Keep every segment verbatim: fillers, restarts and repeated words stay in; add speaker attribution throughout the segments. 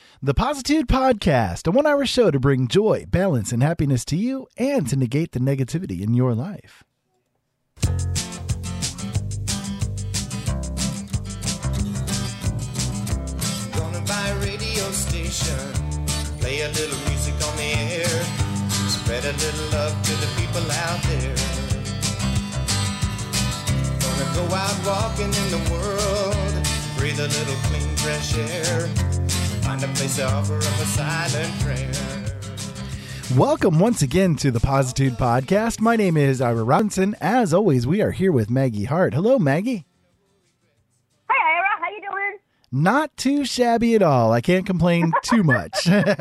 Speaker 1: The Positude Podcast, a one-hour show to bring joy, balance, and happiness to you and to negate the negativity in your life.
Speaker 2: Gonna buy a radio station, play a little music on the air, spread a little love to the people out there. Gonna go out walking in the world, breathe a little clean fresh air, find a place to offer up a silent prayer.
Speaker 1: Welcome once again to the Positude Podcast. My name is Ira Robinson. As always, we are here with Maggie Hart. Hello, Maggie.
Speaker 3: Hi, Ira. How you doing?
Speaker 1: Not too shabby at all. I can't complain too much.
Speaker 3: Good.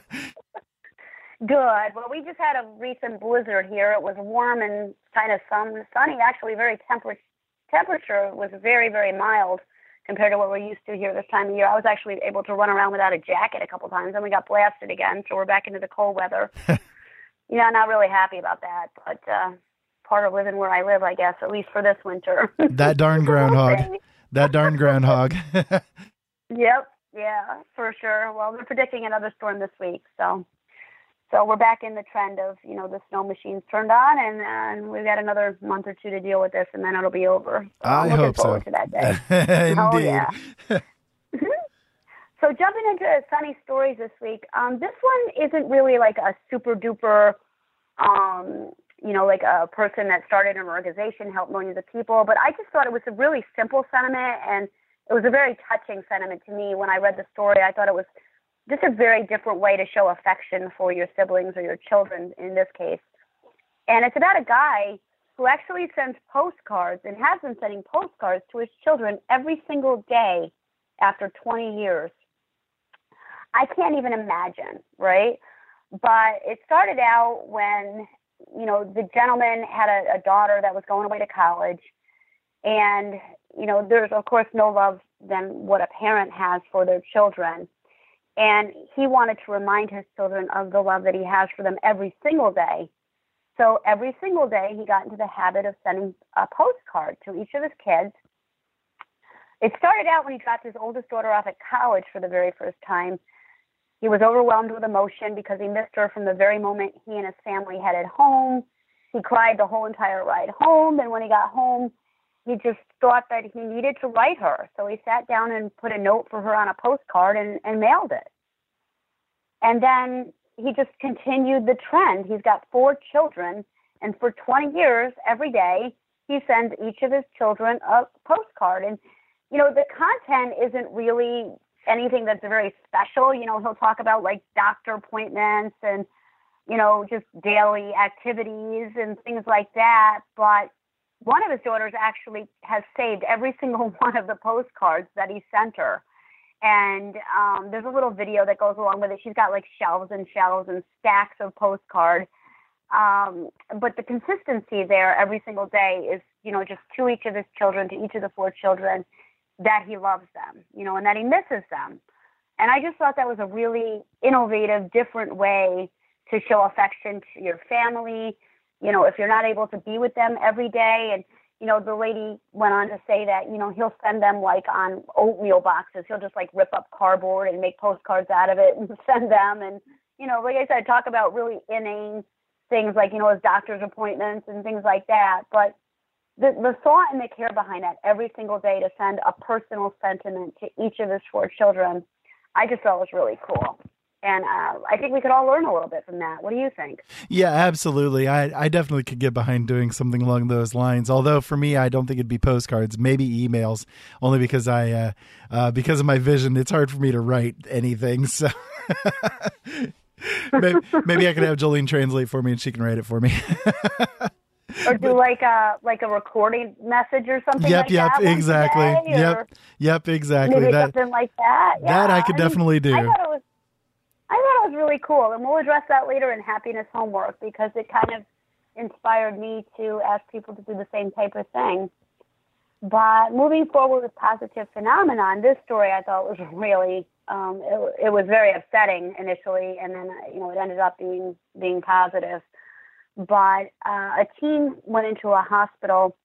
Speaker 3: Well, we just had a recent blizzard here. It was warm and kind of sun, sunny. Actually, very temper- temperature was very, very mild compared to what we're used to here this time of year. I was actually able to run around without a jacket a couple times, and we got blasted again, so we're back into the cold weather. You know, not really happy about that, but uh, part of living where I live, I guess, at least for this winter.
Speaker 1: That darn groundhog. That darn groundhog.
Speaker 3: Yep, yeah, for sure. Well, they're predicting another storm this week, so so we're back in the trend of, you know, the snow machines turned on, and, and we've got another month or two to deal with this, and then it'll be over. So
Speaker 1: I
Speaker 3: I'm looking
Speaker 1: hope
Speaker 3: forward
Speaker 1: so.
Speaker 3: to that day.
Speaker 1: Indeed.
Speaker 3: Oh, yeah. So jumping into Sunny Stories this week, um, this one isn't really like a super duper, um, you know, like a person that started an organization, helped millions of people, but I just thought it was a really simple sentiment, and it was a very touching sentiment to me. When I read the story, I thought it was just a very different way to show affection for your siblings or your children in this case. And it's about a guy who actually sends postcards and has been sending postcards to his children every single day after twenty years. I can't even imagine, right? But it started out when, you know, the gentleman had a, a daughter that was going away to college. And, you know, there's, of course, no love than what a parent has for their children. And he wanted to remind his children of the love that he has for them every single day. So every single day he got into the habit of sending a postcard to each of his kids. It started out when he dropped his oldest daughter off at college for the very first time. He was overwhelmed with emotion because he missed her from the very moment he and his family headed home. He cried the whole entire ride home. And when he got home, he just thought that he needed to write her. So he sat down and put a note for her on a postcard and, and mailed it. And then he just continued the trend. He's got four children, and for twenty years, every day, he sends each of his children a postcard. And, you know, the content isn't really anything that's very special. You know, he'll talk about, like, doctor appointments and, you know, just daily activities and things like that. But one of his daughters actually has saved every single one of the postcards that he sent her. And um, there's a little video that goes along with it. She's got like shelves and shelves and stacks of postcards. Um, but the consistency there every single day is, you know, just to each of his children, to each of the four children, that he loves them, you know, and that he misses them. And I just thought that was a really innovative, different way to show affection to your family. You know, if you're not able to be with them every day. And, you know, the lady went on to say that, you know, he'll send them like on oatmeal boxes. He'll just like rip up cardboard and make postcards out of it and send them. And, you know, like I said, talk about really inane things like, you know, his doctor's appointments and things like that. But the, the thought and the care behind that every single day to send a personal sentiment to each of his four children, I just thought was really cool. And uh, I think we could all learn a little bit from that. What do you think?
Speaker 1: Yeah, absolutely. I, I definitely could get behind doing something along those lines. Although for me, I don't think it'd be postcards, maybe emails, only because I, uh, uh, because of my vision, it's hard for me to write anything. So maybe, maybe I could have Jolene translate for me and she can write it for me.
Speaker 3: Or do like a like a recording message or something
Speaker 1: yep,
Speaker 3: like
Speaker 1: yep,
Speaker 3: that. Yep,
Speaker 1: exactly.
Speaker 3: Day,
Speaker 1: yep, yep, exactly.
Speaker 3: Maybe
Speaker 1: that,
Speaker 3: something like that. Yeah.
Speaker 1: That I could
Speaker 3: I mean,
Speaker 1: definitely do.
Speaker 3: I thought it was I thought it was really cool, and we'll address that later in Happiness Homework because it kind of inspired me to ask people to do the same type of thing. But moving forward with Positive Phenomenon, this story I thought was really, um, it, it was very upsetting initially, and then, you know, it ended up being being positive. But uh, a teen went into a hospital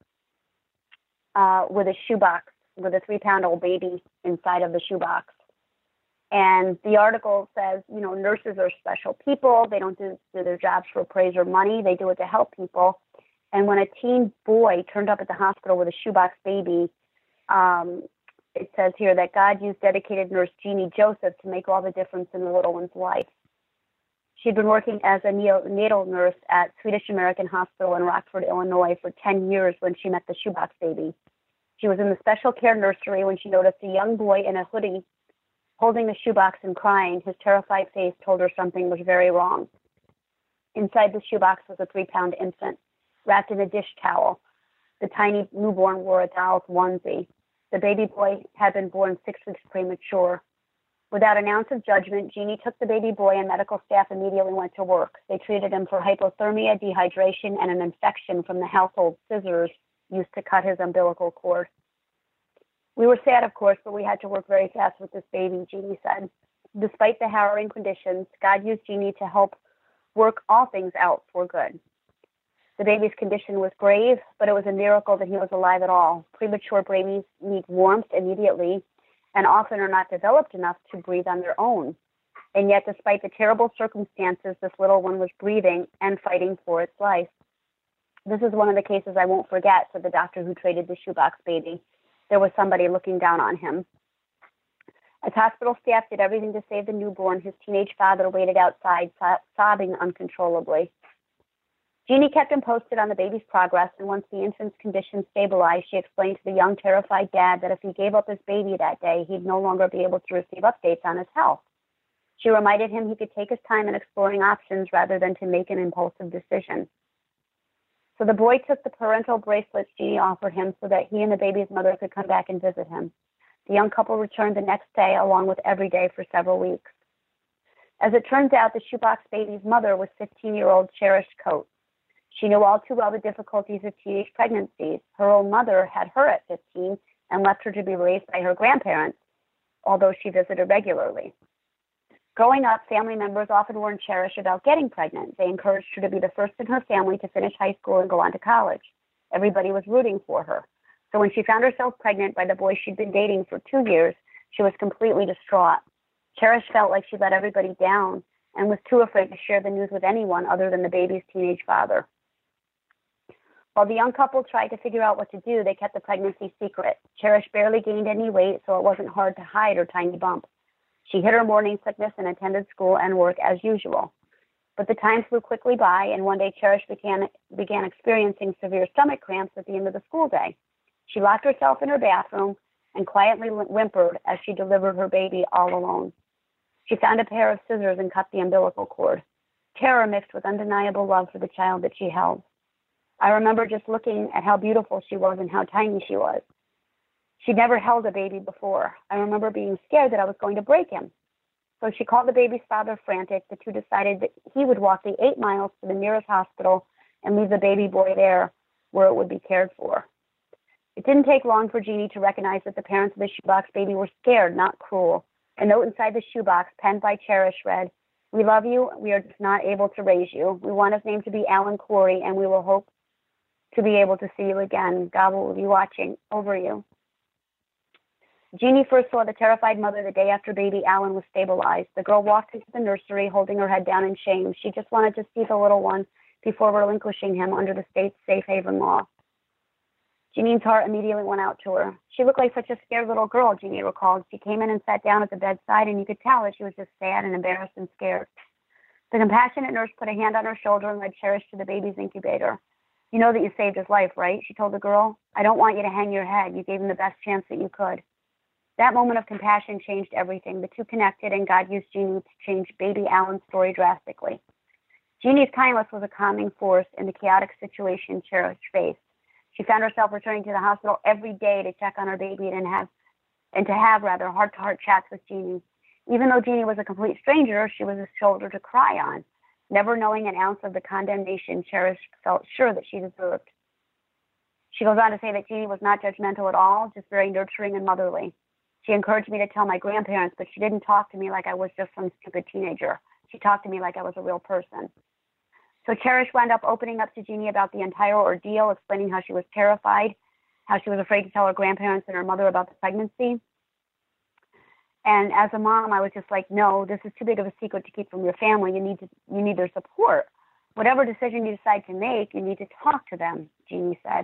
Speaker 3: uh, with a shoebox, with a three-pound-old baby inside of the shoebox. And the article says, you know, nurses are special people. They don't do, do their jobs for praise or money. They do it to help people. And when a teen boy turned up at the hospital with a shoebox baby, um, it says here that God used dedicated nurse Jeannie Joseph to make all the difference in the little one's life. She'd been working as a neonatal nurse at Swedish American Hospital in Rockford, Illinois for ten years when she met the shoebox baby. She was in the special care nursery when she noticed a young boy in a hoodie holding the shoebox and crying. His terrified face told her something was very wrong. Inside the shoebox was a three-pound infant, wrapped in a dish towel. The tiny newborn wore a doll's onesie. The baby boy had been born six weeks premature. Without an ounce of judgment, Jeannie took the baby boy and medical staff immediately went to work. They treated him for hypothermia, dehydration, and an infection from the household scissors used to cut his umbilical cord. We were sad, of course, but we had to work very fast with this baby, Jeannie said. Despite the harrowing conditions, God used Jeannie to help work all things out for good. The baby's condition was grave, but it was a miracle that he was alive at all. Premature babies need warmth immediately and often are not developed enough to breathe on their own. And yet, despite the terrible circumstances, this little one was breathing and fighting for its life. This is one of the cases I won't forget, said the doctor who treated the shoebox baby. There was somebody looking down on him. As hospital staff did everything to save the newborn, his teenage father waited outside, sobbing uncontrollably. Jeannie kept him posted on the baby's progress, and once the infant's condition stabilized, she explained to the young, terrified dad that if he gave up his baby that day, he'd no longer be able to receive updates on his health. She reminded him he could take his time in exploring options rather than to make an impulsive decision. So the boy took the parental bracelets Jeannie offered him so that he and the baby's mother could come back and visit him. The young couple returned the next day, along with every day for several weeks. As it turns out, the shoebox baby's mother was fifteen-year-old Cherish Coates. She knew all too well the difficulties of teenage pregnancies. Her own mother had her at fifteen and left her to be raised by her grandparents, although she visited regularly. Growing up, family members often warned Cherish about getting pregnant. They encouraged her to be the first in her family to finish high school and go on to college. Everybody was rooting for her. So when she found herself pregnant by the boy she'd been dating for two years, she was completely distraught. Cherish felt like she let everybody down and was too afraid to share the news with anyone other than the baby's teenage father. While the young couple tried to figure out what to do, they kept the pregnancy secret. Cherish barely gained any weight, so it wasn't hard to hide her tiny bump. She hid her morning sickness and attended school and work as usual. But the time flew quickly by, and one day Cherish began, began experiencing severe stomach cramps at the end of the school day. She locked herself in her bathroom and quietly whimpered as she delivered her baby all alone. She found a pair of scissors and cut the umbilical cord. Terror mixed with undeniable love for the child that she held. I remember just looking at how beautiful she was and how tiny she was. She'd never held a baby before. I remember being scared that I was going to break him. So she called the baby's father frantic. The two decided that he would walk the eight miles to the nearest hospital and leave the baby boy there where it would be cared for. It didn't take long for Jeannie to recognize that the parents of the shoebox baby were scared, not cruel. A note inside the shoebox, penned by Cherish, read, "We love you. We are just not able to raise you. We want his name to be Alan Corey, and we will hope to be able to see you again. God will be watching over you." Jeannie first saw the terrified mother the day after baby Alan was stabilized. The girl walked into the nursery holding her head down in shame. She just wanted to see the little one before relinquishing him under the state's safe haven law. Jeannie's heart immediately went out to her. She looked like such a scared little girl, Jeannie recalled. She came in and sat down at the bedside, and you could tell that she was just sad and embarrassed and scared. The compassionate nurse put a hand on her shoulder and led Cherish to the baby's incubator. "You know that you saved his life, right?" she told the girl. "I don't want you to hang your head. You gave him the best chance that you could." That moment of compassion changed everything. The two connected, and God used Jeannie to change baby Alan's story drastically. Jeannie's kindness was a calming force in the chaotic situation Cherish faced. She found herself returning to the hospital every day to check on her baby and have, and to have rather heart-to-heart chats with Jeannie. Even though Jeannie was a complete stranger, she was a shoulder to cry on, never knowing an ounce of the condemnation Cherish felt sure that she deserved. She goes on to say that Jeannie was not judgmental at all, just very nurturing and motherly. She encouraged me to tell my grandparents, but she didn't talk to me like I was just some stupid teenager. She talked to me like I was a real person. So Cherish wound up opening up to Jeannie about the entire ordeal, explaining how she was terrified, how she was afraid to tell her grandparents and her mother about the pregnancy. And as a mom, I was just like, no, this is too big of a secret to keep from your family. You need to, you need their support. Whatever decision you decide to make, you need to talk to them, Jeannie said.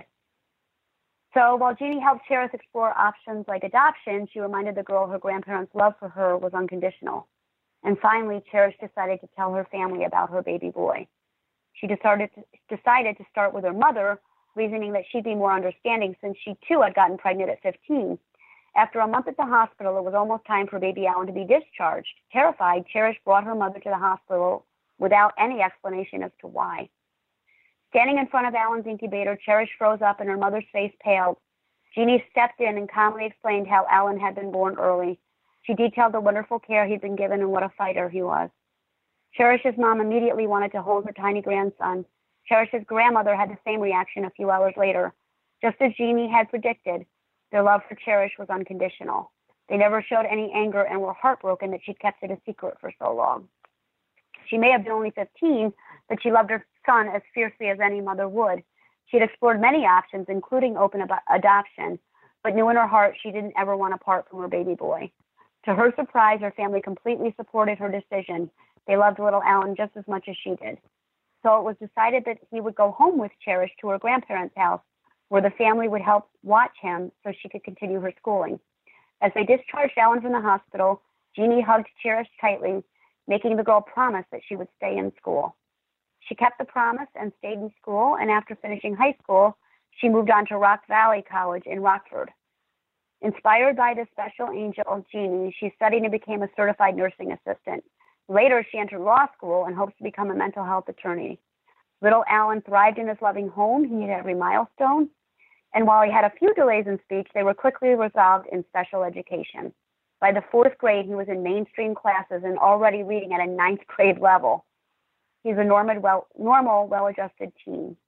Speaker 3: So while Jeannie helped Cherish explore options like adoption, she reminded the girl her grandparents' love for her was unconditional. And finally, Cherish decided to tell her family about her baby boy. She decided to, decided to start with her mother, reasoning that she'd be more understanding since she too had gotten pregnant at fifteen. After a month at the hospital, it was almost time for baby Alan to be discharged. Terrified, Cherish brought her mother to the hospital without any explanation as to why. Standing in front of Alan's incubator, Cherish froze up and her mother's face paled. Jeannie stepped in and calmly explained how Alan had been born early. She detailed the wonderful care he'd been given and what a fighter he was. Cherish's mom immediately wanted to hold her tiny grandson. Cherish's grandmother had the same reaction a few hours later. Just as Jeannie had predicted, their love for Cherish was unconditional. They never showed any anger and were heartbroken that she'd kept it a secret for so long. She may have been only fifteen, but she loved her son as fiercely as any mother would. She had explored many options, including open ab- adoption, but knew in her heart she didn't ever want to part from her baby boy. To her surprise, her family completely supported her decision. They loved little Alan just as much as she did. So it was decided that he would go home with Cherish to her grandparents' house, where the family would help watch him so she could continue her schooling. As they discharged Alan from the hospital, Jeannie hugged Cherish tightly, making the girl promise that she would stay in school. She kept the promise and stayed in school, and after finishing high school, she moved on to Rock Valley College in Rockford. Inspired by this special angel, Jeannie, she studied and became a certified nursing assistant. Later, she entered law school and hopes to become a mental health attorney. Little Alan thrived in his loving home. He hit every milestone. And while he had a few delays in speech, they were quickly resolved in special education. By the fourth grade, he was in mainstream classes and already reading at a ninth grade level. He's a normal, well, normal, well-adjusted teen.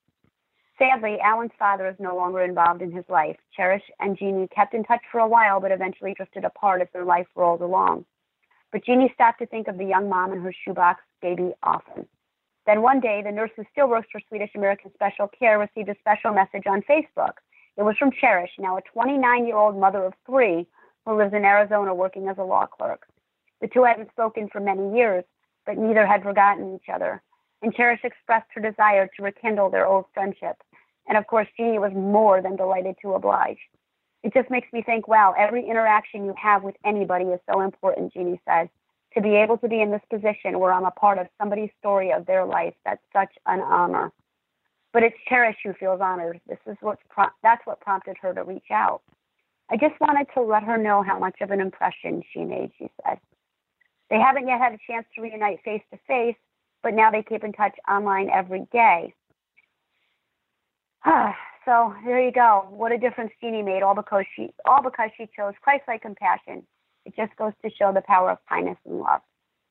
Speaker 3: Sadly, Alan's father is no longer involved in his life. Cherish and Jeannie kept in touch for a while, but eventually drifted apart as their life rolled along. But Jeannie stopped to think of the young mom and her shoebox baby often. Then one day, the nurse who still works for Swedish American Special Care received a special message on Facebook. It was from Cherish, now a twenty-nine-year-old mother of three who lives in Arizona working as a law clerk. The two hadn't spoken for many years, but neither had forgotten each other. And Cherish expressed her desire to rekindle their old friendship. And of course, Jeannie was more than delighted to oblige. It just makes me think, wow, every interaction you have with anybody is so important, Jeannie said. To be able to be in this position where I'm a part of somebody's story of their life, that's such an honor. But it's Cherish who feels honored. This is what's pro- that's what prompted her to reach out. I just wanted to let her know how much of an impression she made, she said. They haven't yet had a chance to reunite face-to-face, but now they keep in touch online every day. So there you go. What a difference Jeannie made, all because she all because she chose Christ-like compassion. It just goes to show the power of kindness and love.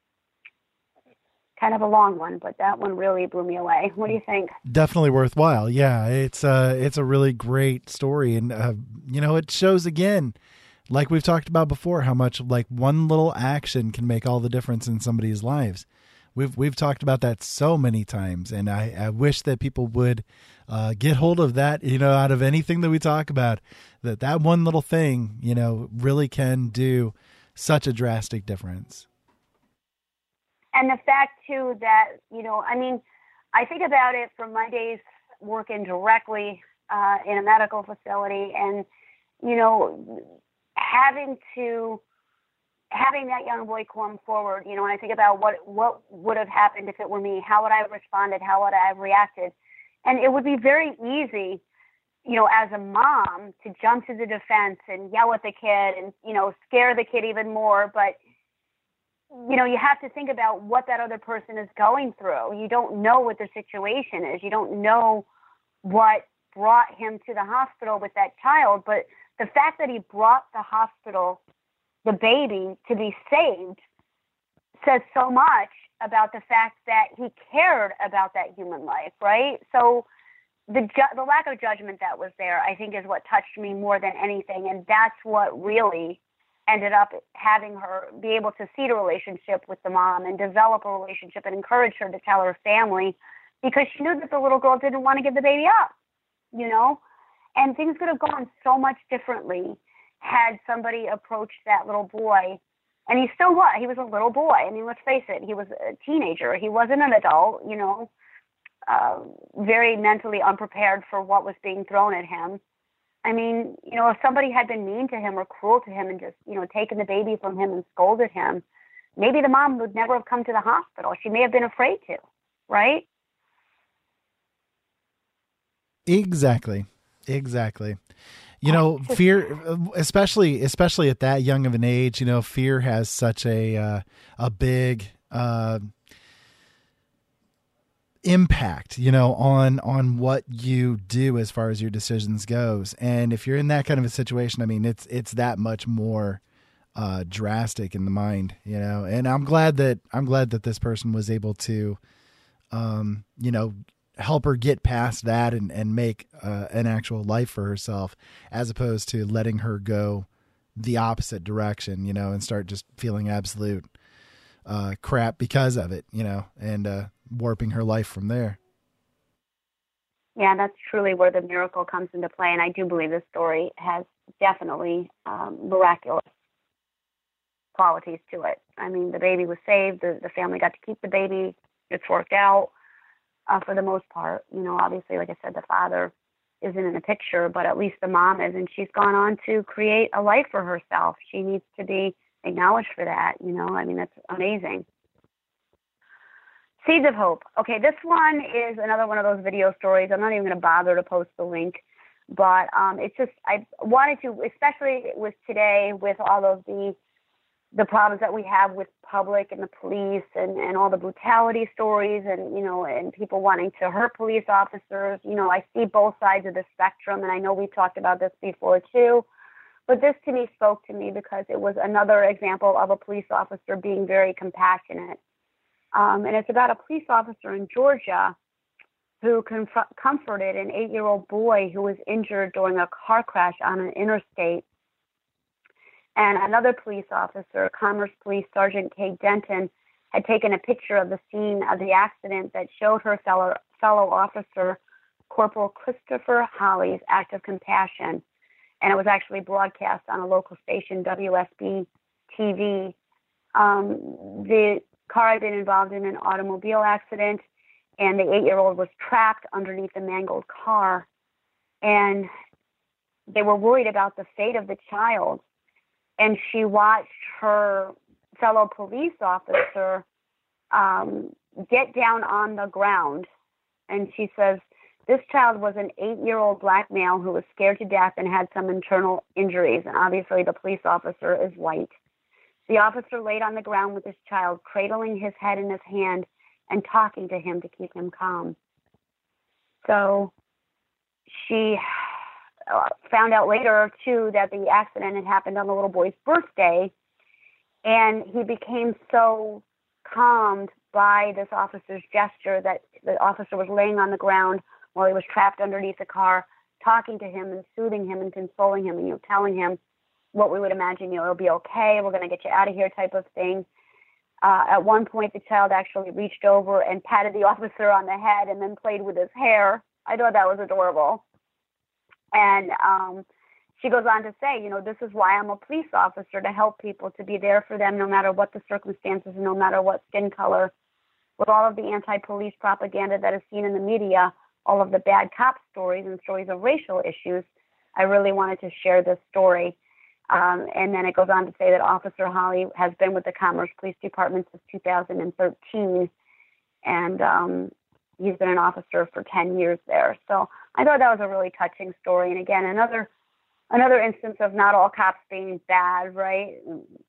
Speaker 3: Kind of a long one, but that one really blew me away. What do you think?
Speaker 1: Definitely worthwhile. Yeah, it's uh, it's a really great story, and uh, you know, it shows again, like we've talked about before, how much like one little action can make all the difference in somebody's lives. We've we've talked about that so many times, and I, I wish that people would uh, get hold of that. You know, out of anything that we talk about, that that one little thing, you know, really can do such a drastic difference.
Speaker 3: And the fact too that, you know, I mean, I think about it from my days working directly uh, in a medical facility, and you know, having to. having that young boy come forward, you know, when I think about what, what would have happened if it were me, how would I have responded, how would I have reacted? And it would be very easy, you know, as a mom to jump to the defense and yell at the kid and, you know, scare the kid even more. But, you know, you have to think about what that other person is going through. You don't know what their situation is. You don't know what brought him to the hospital with that child. But the fact that he brought the hospital the baby to be saved says so much about the fact that he cared about that human life, right? So the ju- the lack of judgment that was there, I think, is what touched me more than anything, and that's what really ended up having her be able to see the relationship with the mom and develop a relationship and encourage her to tell her family, because she knew that the little girl didn't want to give the baby up, you know? And things could have gone so much differently had somebody approached that little boy And he still was. He was a little boy. I mean, let's face it. He was a teenager. He wasn't an adult, you know, uh, very mentally unprepared for what was being thrown at him. I mean, you know, if somebody had been mean to him or cruel to him and just, you know, taken the baby from him and scolded him, maybe the mom would never have come to the hospital. She may have been afraid to, right?
Speaker 1: Exactly. Exactly. You know, fear, especially, especially at that young of an age, you know, fear has such a, uh, a big, uh, impact, you know, on, on what you do as far as your decisions goes. And if you're in that kind of a situation, I mean, it's, it's that much more, uh, drastic in the mind, you know, and I'm glad that, I'm glad that this person was able to, um, you know, help her get past that and, and make uh, an actual life for herself, as opposed to letting her go the opposite direction, you know, and start just feeling absolute uh, crap because of it, you know, and uh, warping her life from there.
Speaker 3: Yeah, that's truly where the miracle comes into play. And I do believe this story has definitely um, miraculous qualities to it. I mean, the baby was saved. The, the family got to keep the baby. It's worked out. Uh, for the most part, you know, obviously, like I said, the father isn't in the picture, but at least the mom is, and she's gone on to create a life for herself. She needs to be acknowledged for that, you know. I mean, that's amazing. Seeds of Hope. Okay, this one is another one of those video stories. I'm not even going to bother to post the link, but um, it's just, I wanted to, especially with today, with all of the the problems that we have with public and the police and, and all the brutality stories and, you know, and people wanting to hurt police officers. You know, I see both sides of the spectrum, and I know we've talked about this before too, but this to me spoke to me because it was another example of a police officer being very compassionate. Um, and it's about a police officer in Georgia who conf- comforted an eight-year-old boy who was injured during a car crash on an interstate. And another police officer, Commerce Police Sergeant Kay Denton, had taken a picture of the scene of the accident that showed her fellow, fellow officer, Corporal Christopher Holly's act of compassion. And it was actually broadcast on a local station, W S B T V. Um, the car had been involved in an automobile accident, and the eight-year-old was trapped underneath the mangled car. And they were worried about the fate of the child. And she watched her fellow police officer um, get down on the ground. And she says, this child was an eight-year-old black male who was scared to death and had some internal injuries. And obviously the police officer is white. The officer laid on the ground with his child, cradling his head in his hand and talking to him to keep him calm. So she Uh, found out later, too, that the accident had happened on the little boy's birthday, and he became so calmed by this officer's gesture that the officer was laying on the ground while he was trapped underneath the car, talking to him and soothing him and consoling him and, you know, telling him what we would imagine, you know, it'll be okay, we're going to get you out of here type of thing. Uh, at one point, the child actually reached over and patted the officer on the head and then played with his hair. I thought that was adorable. And um, she goes on to say, you know, this is why I'm a police officer, to help people, to be there for them no matter what the circumstances, no matter what skin color. With all of the anti-police propaganda that is seen in the media, all of the bad cop stories and stories of racial issues, I really wanted to share this story. Um, and then it goes on to say that Officer Holly has been with the Commerce Police Department since two thousand thirteen, and um, he's been an officer for ten years there. So I thought that was a really touching story. And again, another another instance of not all cops being bad, right?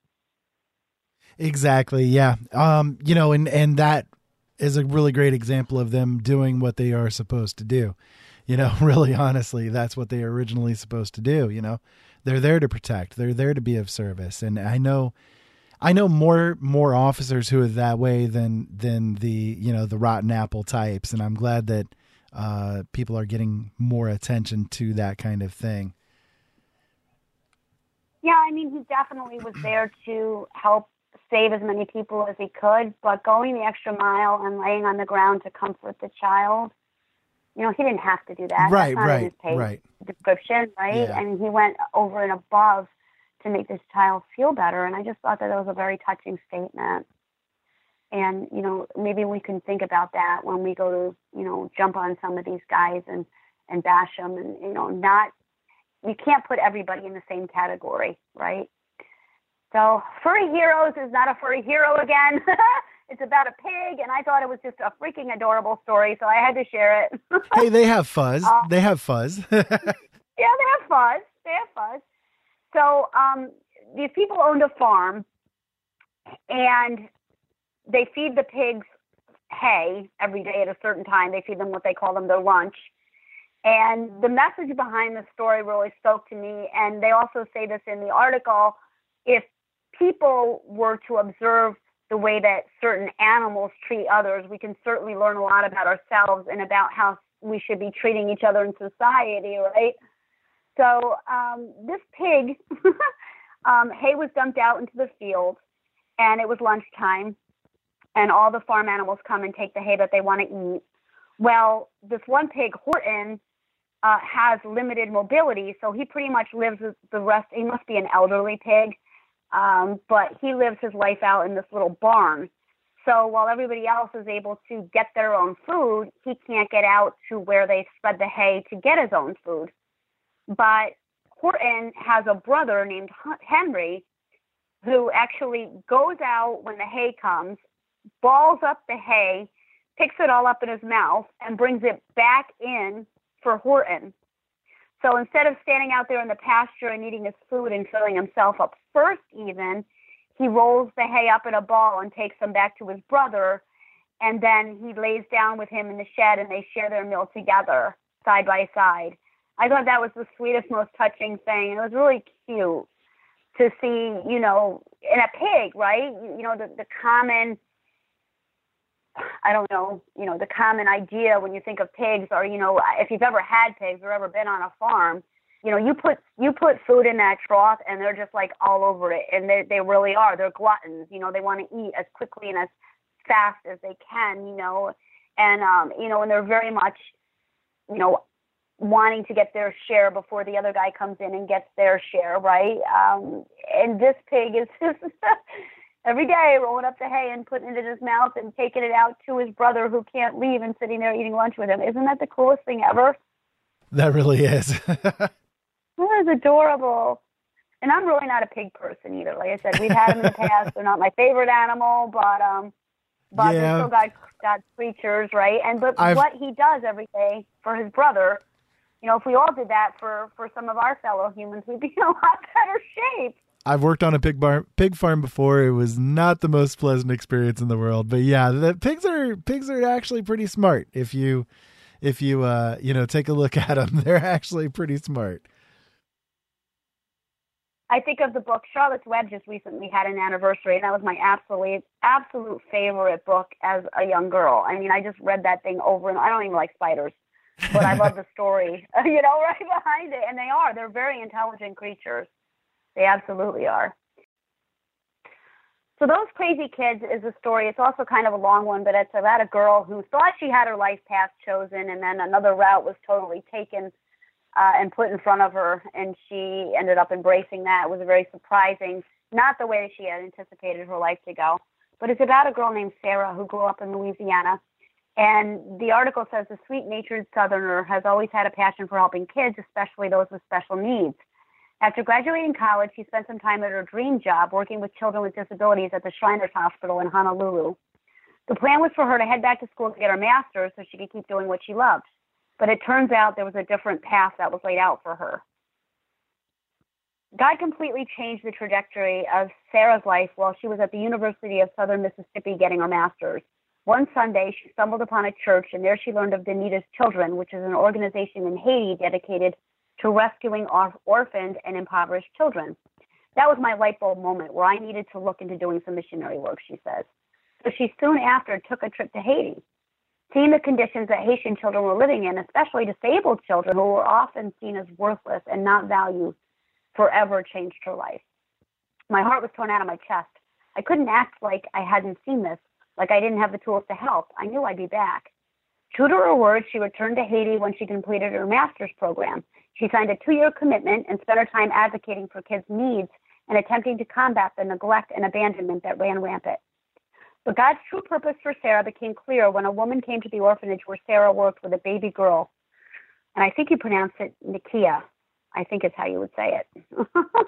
Speaker 1: Exactly. Yeah. Um, you know, and, and that is a really great example of them doing what they are supposed to do. You know, really, honestly, that's what they are originally supposed to do. You know, they're there to protect, they're there to be of service. And I know, I know more, more officers who are that way than, than the, you know, the rotten apple types. And I'm glad that, uh, people are getting more attention to that kind of thing.
Speaker 3: Yeah. I mean, he definitely was there to help save as many people as he could, but going the extra mile and laying on the ground to comfort the child, you know, he didn't have to do that.
Speaker 1: Right,
Speaker 3: That's not
Speaker 1: right,
Speaker 3: in his paid
Speaker 1: right.
Speaker 3: description, right?
Speaker 1: Yeah.
Speaker 3: And he went over and above to make this child feel better. And I just thought that that was a very touching statement. And, you know, maybe we can think about that when we go to, you know, jump on some of these guys and, and bash them. And, you know, not, you can't put everybody in the same category, right? So Furry Heroes is not a furry hero again. It's about a pig, and I thought it was just a freaking adorable story, so I had to share it.
Speaker 1: Hey, they have fuzz. Uh, they have fuzz.
Speaker 3: Yeah, they have fuzz. They have fuzz. So um, these people owned a farm, and they feed the pigs hay every day at a certain time. They feed them what they call them their lunch. And the message behind the story really spoke to me, and they also say this in the article. If people were to observe the way that certain animals treat others, we can certainly learn a lot about ourselves and about how we should be treating each other in society, right? So um, this pig, um, hay was dumped out into the field, and it was lunchtime, and all the farm animals come and take the hay that they want to eat. Well, this one pig, Horton, uh, has limited mobility, so he pretty much lives the rest. He must be an elderly pig. Um, but he lives his life out in this little barn. So while everybody else is able to get their own food, he can't get out to where they spread the hay to get his own food. But Horton has a brother named Henry who actually goes out when the hay comes, balls up the hay, picks it all up in his mouth, and brings it back in for Horton. So instead of standing out there in the pasture and eating his food and filling himself up first even, he rolls the hay up in a ball and takes them back to his brother, and then he lays down with him in the shed and they share their meal together, side by side. I thought that was the sweetest, most touching thing. It was really cute to see, you know, in a pig, right? You know, the, the common... I don't know, you know, the common idea when you think of pigs, or, you know, if you've ever had pigs or ever been on a farm, you know, you put you put food in that trough and they're just like all over it. And they they really are. They're gluttons. You know, they want to eat as quickly and as fast as they can, you know, and, um, you know, and they're very much, you know, wanting to get their share before the other guy comes in and gets their share, right? Um, and this pig is just... every day rolling up the hay and putting it in his mouth and taking it out to his brother who can't leave and sitting there eating lunch with him. Isn't that the coolest thing ever?
Speaker 1: That really is.
Speaker 3: That is adorable. And I'm really not a pig person either. Like I said, we've had them in the past. They're not my favorite animal, but um, but
Speaker 1: yeah.
Speaker 3: they're still God, God's creatures, right? And but
Speaker 1: I've...
Speaker 3: what he does every day for his brother, you know, if we all did that for, for some of our fellow humans, we'd be in a lot better shape.
Speaker 1: I've worked on a pig bar, pig farm before. It was not the most pleasant experience in the world, but yeah, the pigs are pigs are actually pretty smart. If you, if you, uh, you know, take a look at them, they're actually pretty smart.
Speaker 3: I think of the book. Charlotte's Web just recently had an anniversary, and that was my absolute absolute favorite book as a young girl. I mean, I just read that thing over, and I don't even like spiders, but I love the story, you know, right behind it. And they are they're very intelligent creatures. They absolutely are. So Those Crazy Kids is a story. It's also kind of a long one, but it's about a girl who thought she had her life path chosen, and then another route was totally taken uh, and put in front of her, and she ended up embracing that. It was very surprising, not the way that she had anticipated her life to go. But it's about a girl named Sarah who grew up in Louisiana. And the article says the sweet-natured Southerner has always had a passion for helping kids, especially those with special needs. After graduating college, she spent some time at her dream job working with children with disabilities at the Shriners Hospital in Honolulu. The plan was for her to head back to school to get her master's so she could keep doing what she loved. But it turns out there was a different path that was laid out for her. God completely changed the trajectory of Sarah's life while she was at the University of Southern Mississippi getting her master's. One Sunday, she stumbled upon a church, and there she learned of Danita's Children, which is an organization in Haiti dedicated to rescuing or- orphaned and impoverished children. That was my light bulb moment where I needed to look into doing some missionary work, she says. So she soon after took a trip to Haiti. Seeing the conditions that Haitian children were living in, especially disabled children who were often seen as worthless and not valued, forever changed her life. My heart was torn out of my chest. I couldn't act like I hadn't seen this, like I didn't have the tools to help. I knew I'd be back. True to her word, she returned to Haiti when she completed her master's program. She signed a two-year commitment and spent her time advocating for kids' needs and attempting to combat the neglect and abandonment that ran rampant. But God's true purpose for Sarah became clear when a woman came to the orphanage where Sarah worked with a baby girl. And I think you pronounce it Nikia. I think is how you would say it.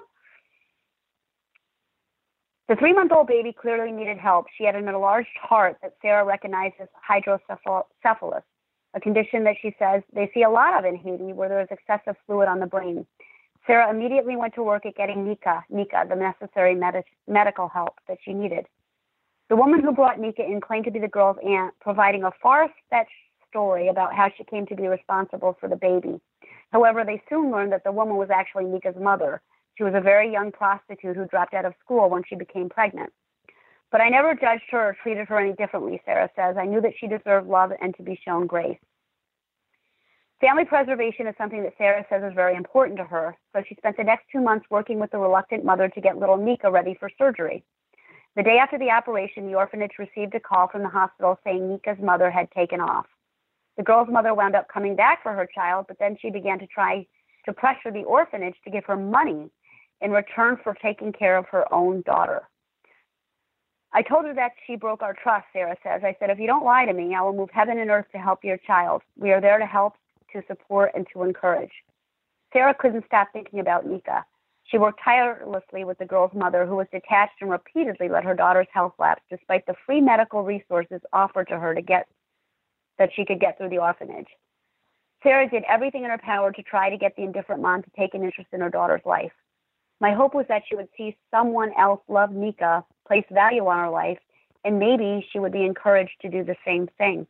Speaker 3: The three-month-old baby clearly needed help. She had an enlarged heart that Sarah recognized as hydrocephalus, a condition that she says they see a lot of in Haiti where there is excessive fluid on the brain. Sarah immediately went to work at getting Nika, Nika, the necessary med- medical help that she needed. The woman who brought Nika in claimed to be the girl's aunt, providing a far-fetched story about how she came to be responsible for the baby. However, they soon learned that the woman was actually Nika's mother. She was a very young prostitute who dropped out of school when she became pregnant. But I never judged her or treated her any differently, Sarah says. I knew that she deserved love and to be shown grace. Family preservation is something that Sarah says is very important to her, so she spent the next two months working with the reluctant mother to get little Nika ready for surgery. The day after the operation, the orphanage received a call from the hospital saying Nika's mother had taken off. The girl's mother wound up coming back for her child, but then she began to try to pressure the orphanage to give her money in return for taking care of her own daughter. I told her that she broke our trust, Sarah says. I said, if you don't lie to me, I will move heaven and earth to help your child. We are there to help, to support, and to encourage. Sarah couldn't stop thinking about Nika. She worked tirelessly with the girl's mother, who was detached and repeatedly let her daughter's health lapse, despite the free medical resources offered to her to get that she could get through the orphanage. Sarah did everything in her power to try to get the indifferent mom to take an interest in her daughter's life. My hope was that she would see someone else love Nika, place value on her life, and maybe she would be encouraged to do the same thing.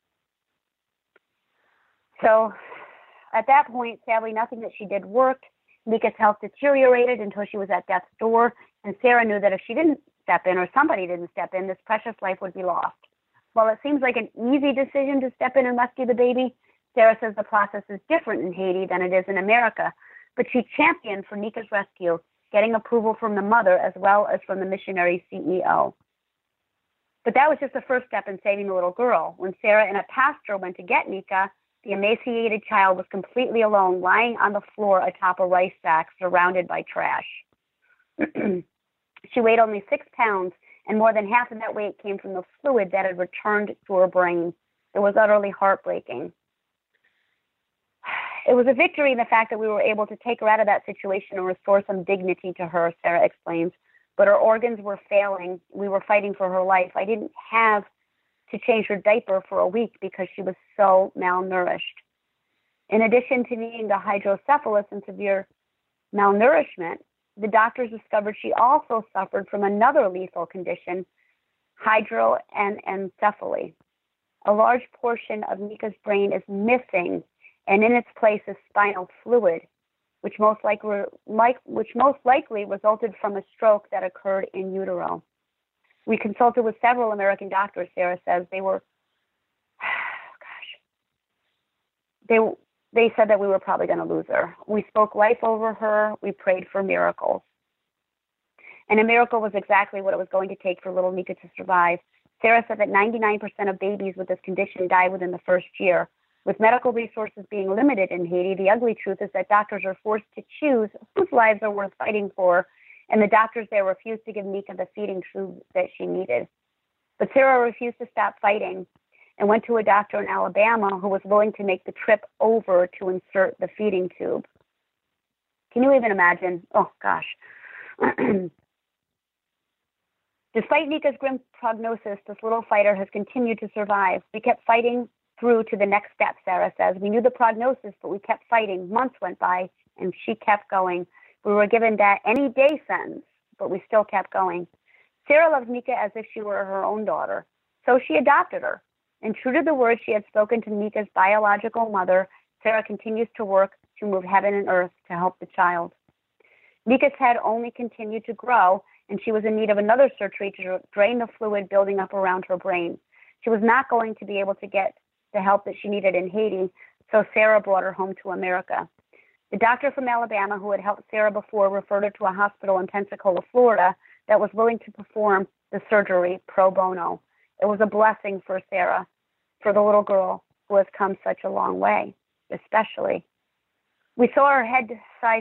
Speaker 3: So at that point, sadly, nothing that she did worked. Nika's health deteriorated until she was at death's door, and Sarah knew that if she didn't step in or somebody didn't step in, this precious life would be lost. While it seems like an easy decision to step in and rescue the baby, Sarah says the process is different in Haiti than it is in America, but she championed for Nika's rescue, getting approval from the mother as well as from the missionary C E O. But that was just the first step in saving the little girl. When Sarah and a pastor went to get Nika, the emaciated child was completely alone, lying on the floor atop a rice sack, surrounded by trash. She weighed only six pounds, and more than half of that weight came from the fluid that had returned to her brain. It was utterly heartbreaking. It was a victory in the fact that we were able to take her out of that situation and restore some dignity to her, Sarah explains. But her organs were failing. We were fighting for her life. I didn't have to change her diaper for a week because she was so malnourished. In addition to needing the hydrocephalus and severe malnourishment, the doctors discovered she also suffered from another lethal condition, hydroanencephaly. A large portion of Nika's brain is missing, and in its place is spinal fluid, which most likely, like, which most likely resulted from a stroke that occurred in utero. We consulted with several American doctors, Sarah says. They were, gosh, they they said that we were probably going to lose her. We spoke life over her. We prayed for miracles. And a miracle was exactly what it was going to take for little Nika to survive. Sarah said that ninety-nine percent of babies with this condition die within the first year. With medical resources being limited in Haiti, the ugly truth is that doctors are forced to choose whose lives are worth fighting for, and the doctors there refused to give Nika the feeding tube that she needed. But Sarah refused to stop fighting and went to a doctor in Alabama who was willing to make the trip over to insert the feeding tube. Can you even imagine? Oh, gosh. Despite Nika's grim prognosis, this little fighter has continued to survive. We kept fighting through to the next step, Sarah says. We knew the prognosis, but we kept fighting. Months went by, and she kept going. We were given that any day sentence, but we still kept going. Sarah loves Nika as if she were her own daughter, so she adopted her. And true to the words she had spoken to Nika's biological mother, Sarah continues to work to move heaven and earth to help the child. Nika's head only continued to grow, and she was in need of another surgery to drain the fluid building up around her brain. She was not going to be able to get the help that she needed in Haiti, so Sarah brought her home to America. The doctor from Alabama who had helped Sarah before referred her to a hospital in Pensacola, Florida, that was willing to perform the surgery pro bono. It was a blessing for Sarah, for the little girl who has come such a long way, especially. We saw her head size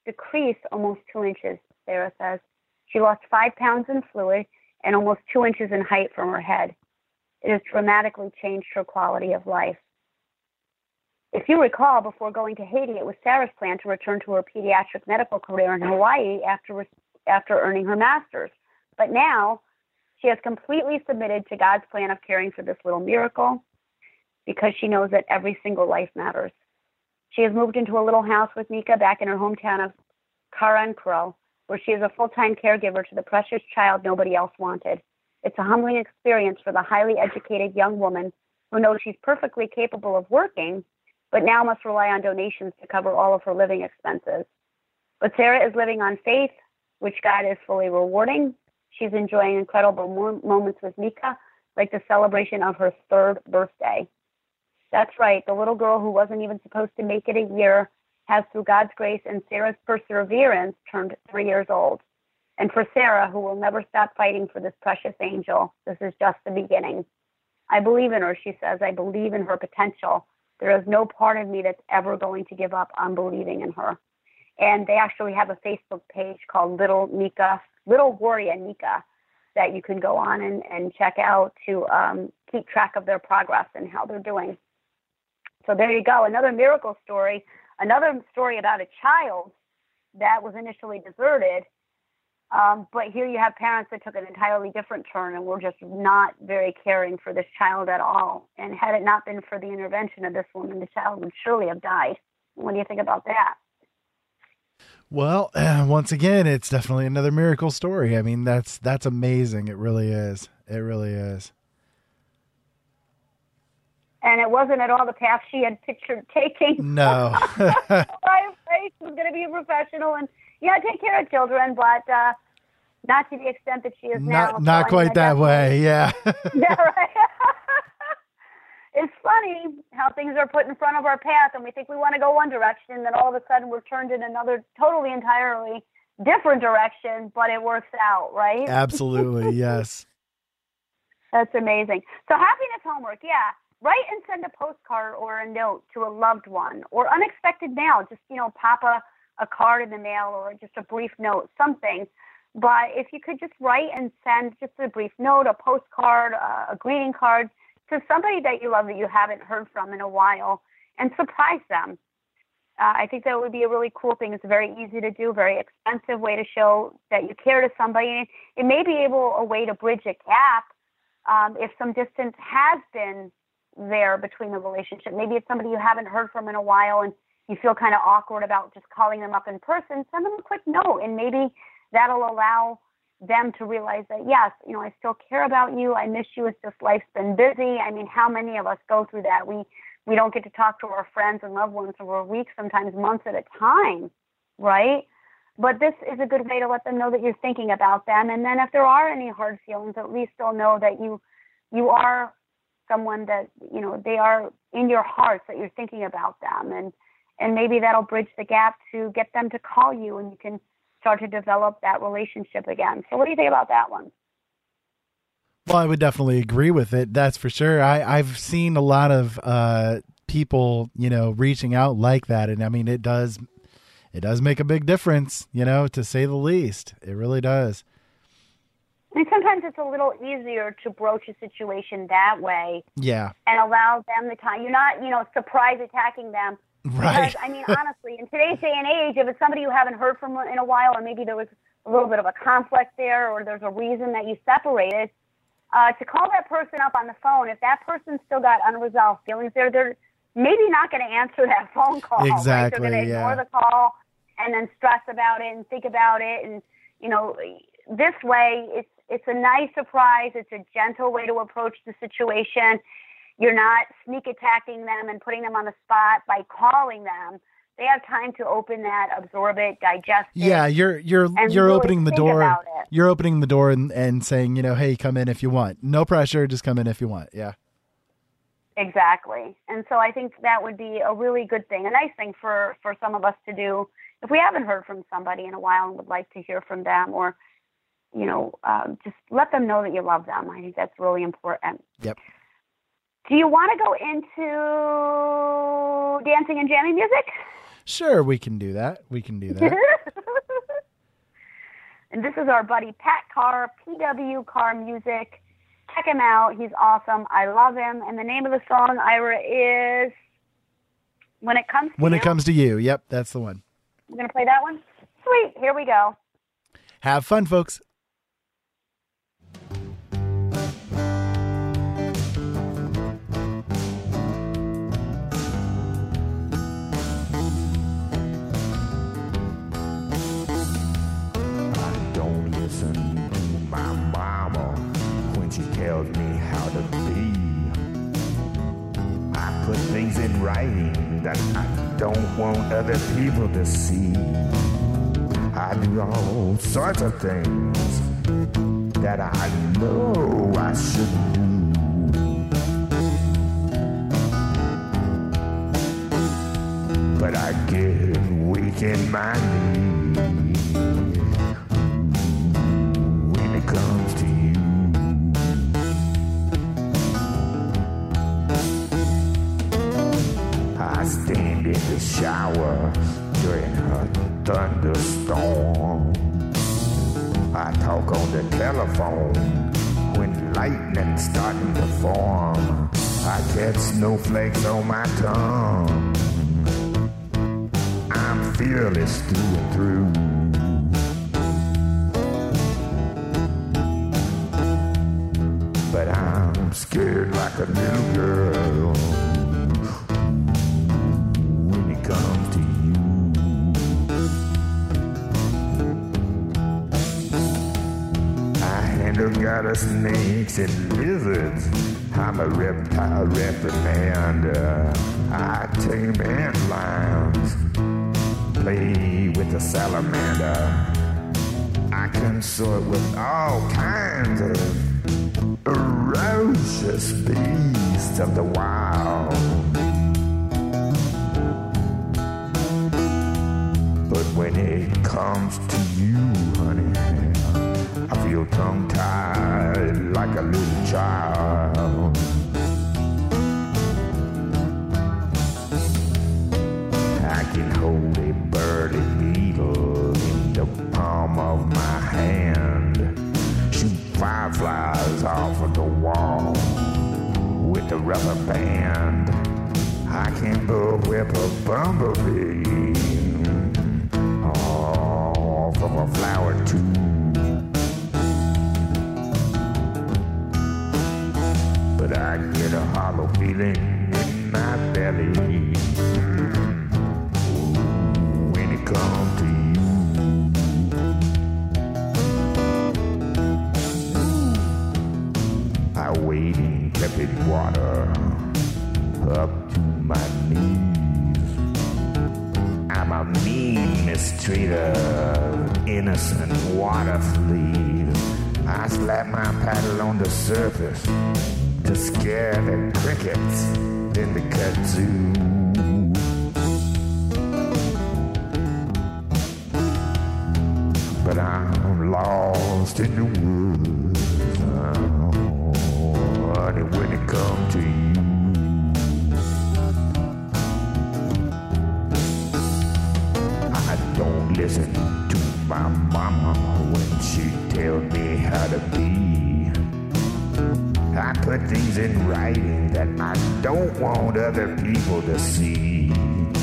Speaker 3: decreased almost two inches, Sarah says. She lost five pounds in fluid and almost two inches in height from her head. It has dramatically changed her quality of life. If you recall, before going to Haiti, it was Sarah's plan to return to her pediatric medical career in Hawaii after, after earning her master's. But now she has completely submitted to God's plan of caring for this little miracle because she knows that every single life matters. She has moved into a little house with Mika back in her hometown of Karankro, where she is a full-time caregiver to the precious child nobody else wanted. It's a humbling experience for the highly educated young woman who knows she's perfectly capable of working, but now must rely on donations to cover all of her living expenses. But Sarah is living on faith, which God is fully rewarding. She's enjoying incredible mo- moments with Mika, like the celebration of her third birthday. That's right, the little girl who wasn't even supposed to make it a year has, through God's grace and Sarah's perseverance, turned three years old. And for Sarah, who will never stop fighting for this precious angel, this is just the beginning. I believe in her, she says. I believe in her potential. There is no part of me that's ever going to give up on believing in her. And they actually have a Facebook page called Little Mika, Little Warrior Mika, that you can go on and, and check out to um, keep track of their progress and how they're doing. So there you go, another miracle story, another story about a child that was initially deserted. Um, but here you have parents that took an entirely different turn and were just not very caring for this child at all. And had it not been for the intervention of this woman, the child would surely have died. What do you think about that?
Speaker 1: Well, uh, once again, it's definitely another miracle story. I mean, that's that's amazing. It really is. It really is.
Speaker 3: And it wasn't at all the path she had pictured taking.
Speaker 1: No.
Speaker 3: Life race was going to be a professional and, yeah, take care of children, but uh, not to the extent that she is now.
Speaker 1: Not, not
Speaker 3: so,
Speaker 1: quite
Speaker 3: I mean,
Speaker 1: that way, yeah.
Speaker 3: Yeah, right. It's funny how things are put in front of our path and we think we want to go one direction, and then all of a sudden we're turned in another totally entirely different direction, but it works out, right?
Speaker 1: Absolutely, yes.
Speaker 3: That's amazing. So happiness homework, yeah. Write and send a postcard or a note to a loved one, or unexpected mail. Just, you know, pop a, a card in the mail or just a brief note, something. But if you could just write and send just a brief note, a postcard, uh, a greeting card to somebody that you love that you haven't heard from in a while, and surprise them. Uh, I think that would be a really cool thing. It's very easy to do, very expensive way to show that you care to somebody. It may be able a way to bridge a gap um, if some distance has been there between the relationship. Maybe it's somebody you haven't heard from in a while and you feel kind of awkward about just calling them up in person. Send them a quick note, and maybe that'll allow them to realize that, yes, you know, I still care about you. I miss you. It's just life's been busy. I mean, how many of us go through that? We we don't get to talk to our friends and loved ones for weeks, sometimes months at a time, right? But this is a good way to let them know that you're thinking about them. And then if there are any hard feelings, at least they'll know that you you are someone that, you know, they are in your hearts, that you're thinking about them. And, and maybe that'll bridge the gap to get them to call you, and you can start to develop that relationship again. So what do you think about that one?
Speaker 1: Well, I would definitely agree with it. That's for sure. I, I've seen a lot of uh, people, you know, reaching out like that. And I mean, it does, it does make a big difference, you know, to say the least. It really does.
Speaker 3: And sometimes it's a little easier to broach a situation that way.
Speaker 1: Yeah.
Speaker 3: And allow them the time. You're not, you know, surprise attacking them.
Speaker 1: Right.
Speaker 3: Because, I mean, honestly, in today's day and age, if it's somebody you haven't heard from in a while, or maybe there was a little bit of a conflict there, or there's a reason that you separated, uh, to call that person up on the phone, if that person's still got unresolved feelings, they're, they're maybe not going to answer that phone call.
Speaker 1: Exactly,
Speaker 3: right? They're going to ignore
Speaker 1: yeah.
Speaker 3: the call and then stress about it and think about it. And, you know, this way, it's, it's a nice surprise. It's a gentle way to approach the situation. You're not sneak attacking them and putting them on the spot by calling them. They have time to open that, absorb it, digest it.
Speaker 1: Yeah, you're you're you're
Speaker 3: really
Speaker 1: opening the
Speaker 3: think
Speaker 1: door.
Speaker 3: about it.
Speaker 1: You're opening the door and, and saying, you know, hey, come in if you want. No pressure, just come in if you want. Yeah.
Speaker 3: Exactly. And so I think that would be a really good thing, a nice thing for, for some of us to do if we haven't heard from somebody in a while and would like to hear from them, or, you know, um, just let them know that you love them. I think that's really important.
Speaker 1: Yep.
Speaker 3: Do you want to go into dancing and jamming music?
Speaker 1: Sure, we can do that. We can do that.
Speaker 3: And this is our buddy Pat Carr, P W Car Music. Check him out. He's awesome. I love him. And the name of the song, Ira, is When It Comes to
Speaker 1: When
Speaker 3: You.
Speaker 1: It Comes to You. Yep, that's the one.
Speaker 3: We're going to play that one? Sweet. Here we go.
Speaker 1: Have fun, folks.
Speaker 4: She tells me how to be. I put things in writing that I don't want other people to see. I do all sorts of things that I know I shouldn't do. But I get weak in my knees when it comes to you. I stand in the shower during a thunderstorm. I talk on the telephone when lightning's starting to form. I catch snowflakes on my tongue. I'm fearless through and through. But I'm scared like a little girl comes to you. I handle goddess snakes and lizards. I'm a reptile reprimander. I tame ant lions, play with a salamander. I consort with all kinds of ferocious beasts of the wild. But when it comes to you, honey, I feel tongue-tied like a little child. I can hold a burly needle in the palm of my hand, shoot fireflies off of the wall with a rubber band. I can bullwhip a bumblebee off of a flower tube. But I get a hollow feeling in my belly when it comes to you. I wade in tepid water up to my knees. I'm a mean mistreater, innocent water fleas. I slap my paddle on the surface to scare the crickets in the kazoo. But I'm lost in the woods, oh, honey, when it comes to you. Don't listen to my mama when she tells me how to be. I put things in writing that I don't want other people to see.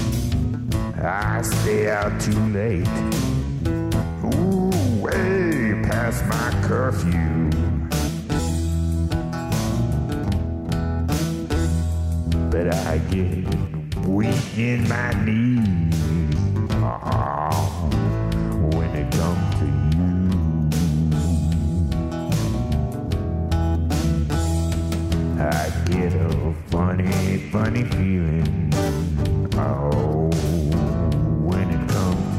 Speaker 4: I stay out too late, ooh, way past my curfew. But I get weak in my knees. Oh, when it comes to you, I get a funny, funny feeling. Oh, when it comes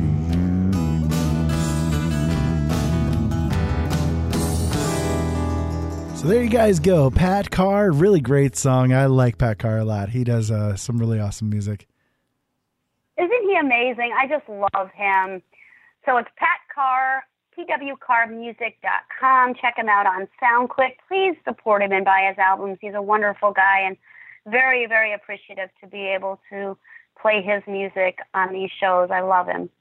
Speaker 1: to you. So there you guys go. Pat Carr, really great song. I like Pat Carr a lot. He does uh, some really awesome music.
Speaker 3: Isn't he amazing? I just love him. So it's Pat Carr, P W car music dot com. Check him out on SoundClick. Please support him and buy his albums. He's a wonderful guy and very, very appreciative to be able to play his music on these shows. I love him.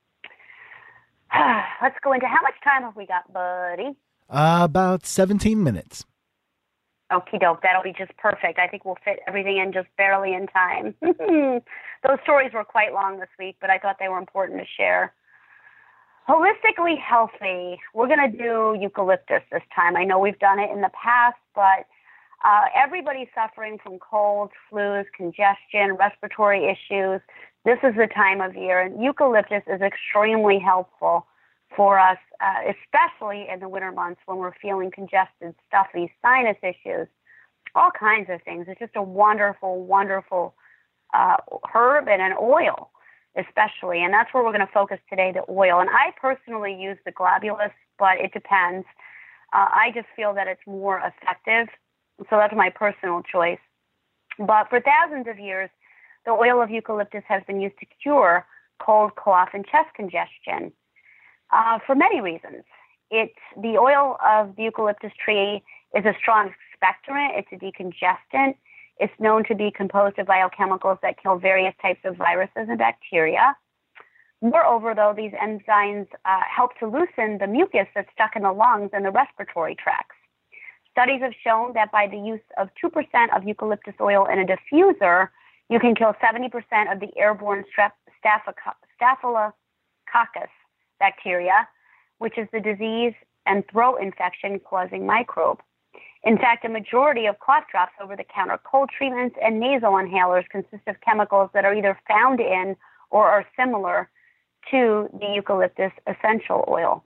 Speaker 3: Let's go into how much time have we got, buddy?
Speaker 1: Uh, about seventeen minutes.
Speaker 3: Okie doke. That'll be just perfect. I think we'll fit everything in just barely in time. Those stories were quite long this week, but I thought they were important to share. Holistically healthy. We're going to do eucalyptus this time. I know we've done it in the past, but uh, everybody's suffering from colds, flus, congestion, respiratory issues. This is the time of year, and eucalyptus is extremely helpful for us, uh, especially in the winter months when we're feeling congested, stuffy, sinus issues, all kinds of things. It's just a wonderful, wonderful uh, herb and an oil, especially. And that's where we're going to focus today, the oil. And I personally use the globulus, but it depends. Uh, I just feel that it's more effective. So that's my personal choice. But for thousands of years, the oil of eucalyptus has been used to cure cold, cough, and chest congestion. Uh, for many reasons. It, the oil of the eucalyptus tree is a strong expectorant. It's a decongestant. It's known to be composed of biochemicals that kill various types of viruses and bacteria. Moreover, though, these enzymes uh, help to loosen the mucus that's stuck in the lungs and the respiratory tracts. Studies have shown that by the use of two percent of eucalyptus oil in a diffuser, you can kill seventy percent of the airborne strep, staphylococcus bacteria, which is the disease and throat infection causing microbe. In fact, a majority of cough drops, over-the-counter cold treatments, and nasal inhalers consist of chemicals that are either found in or are similar to the eucalyptus essential oil.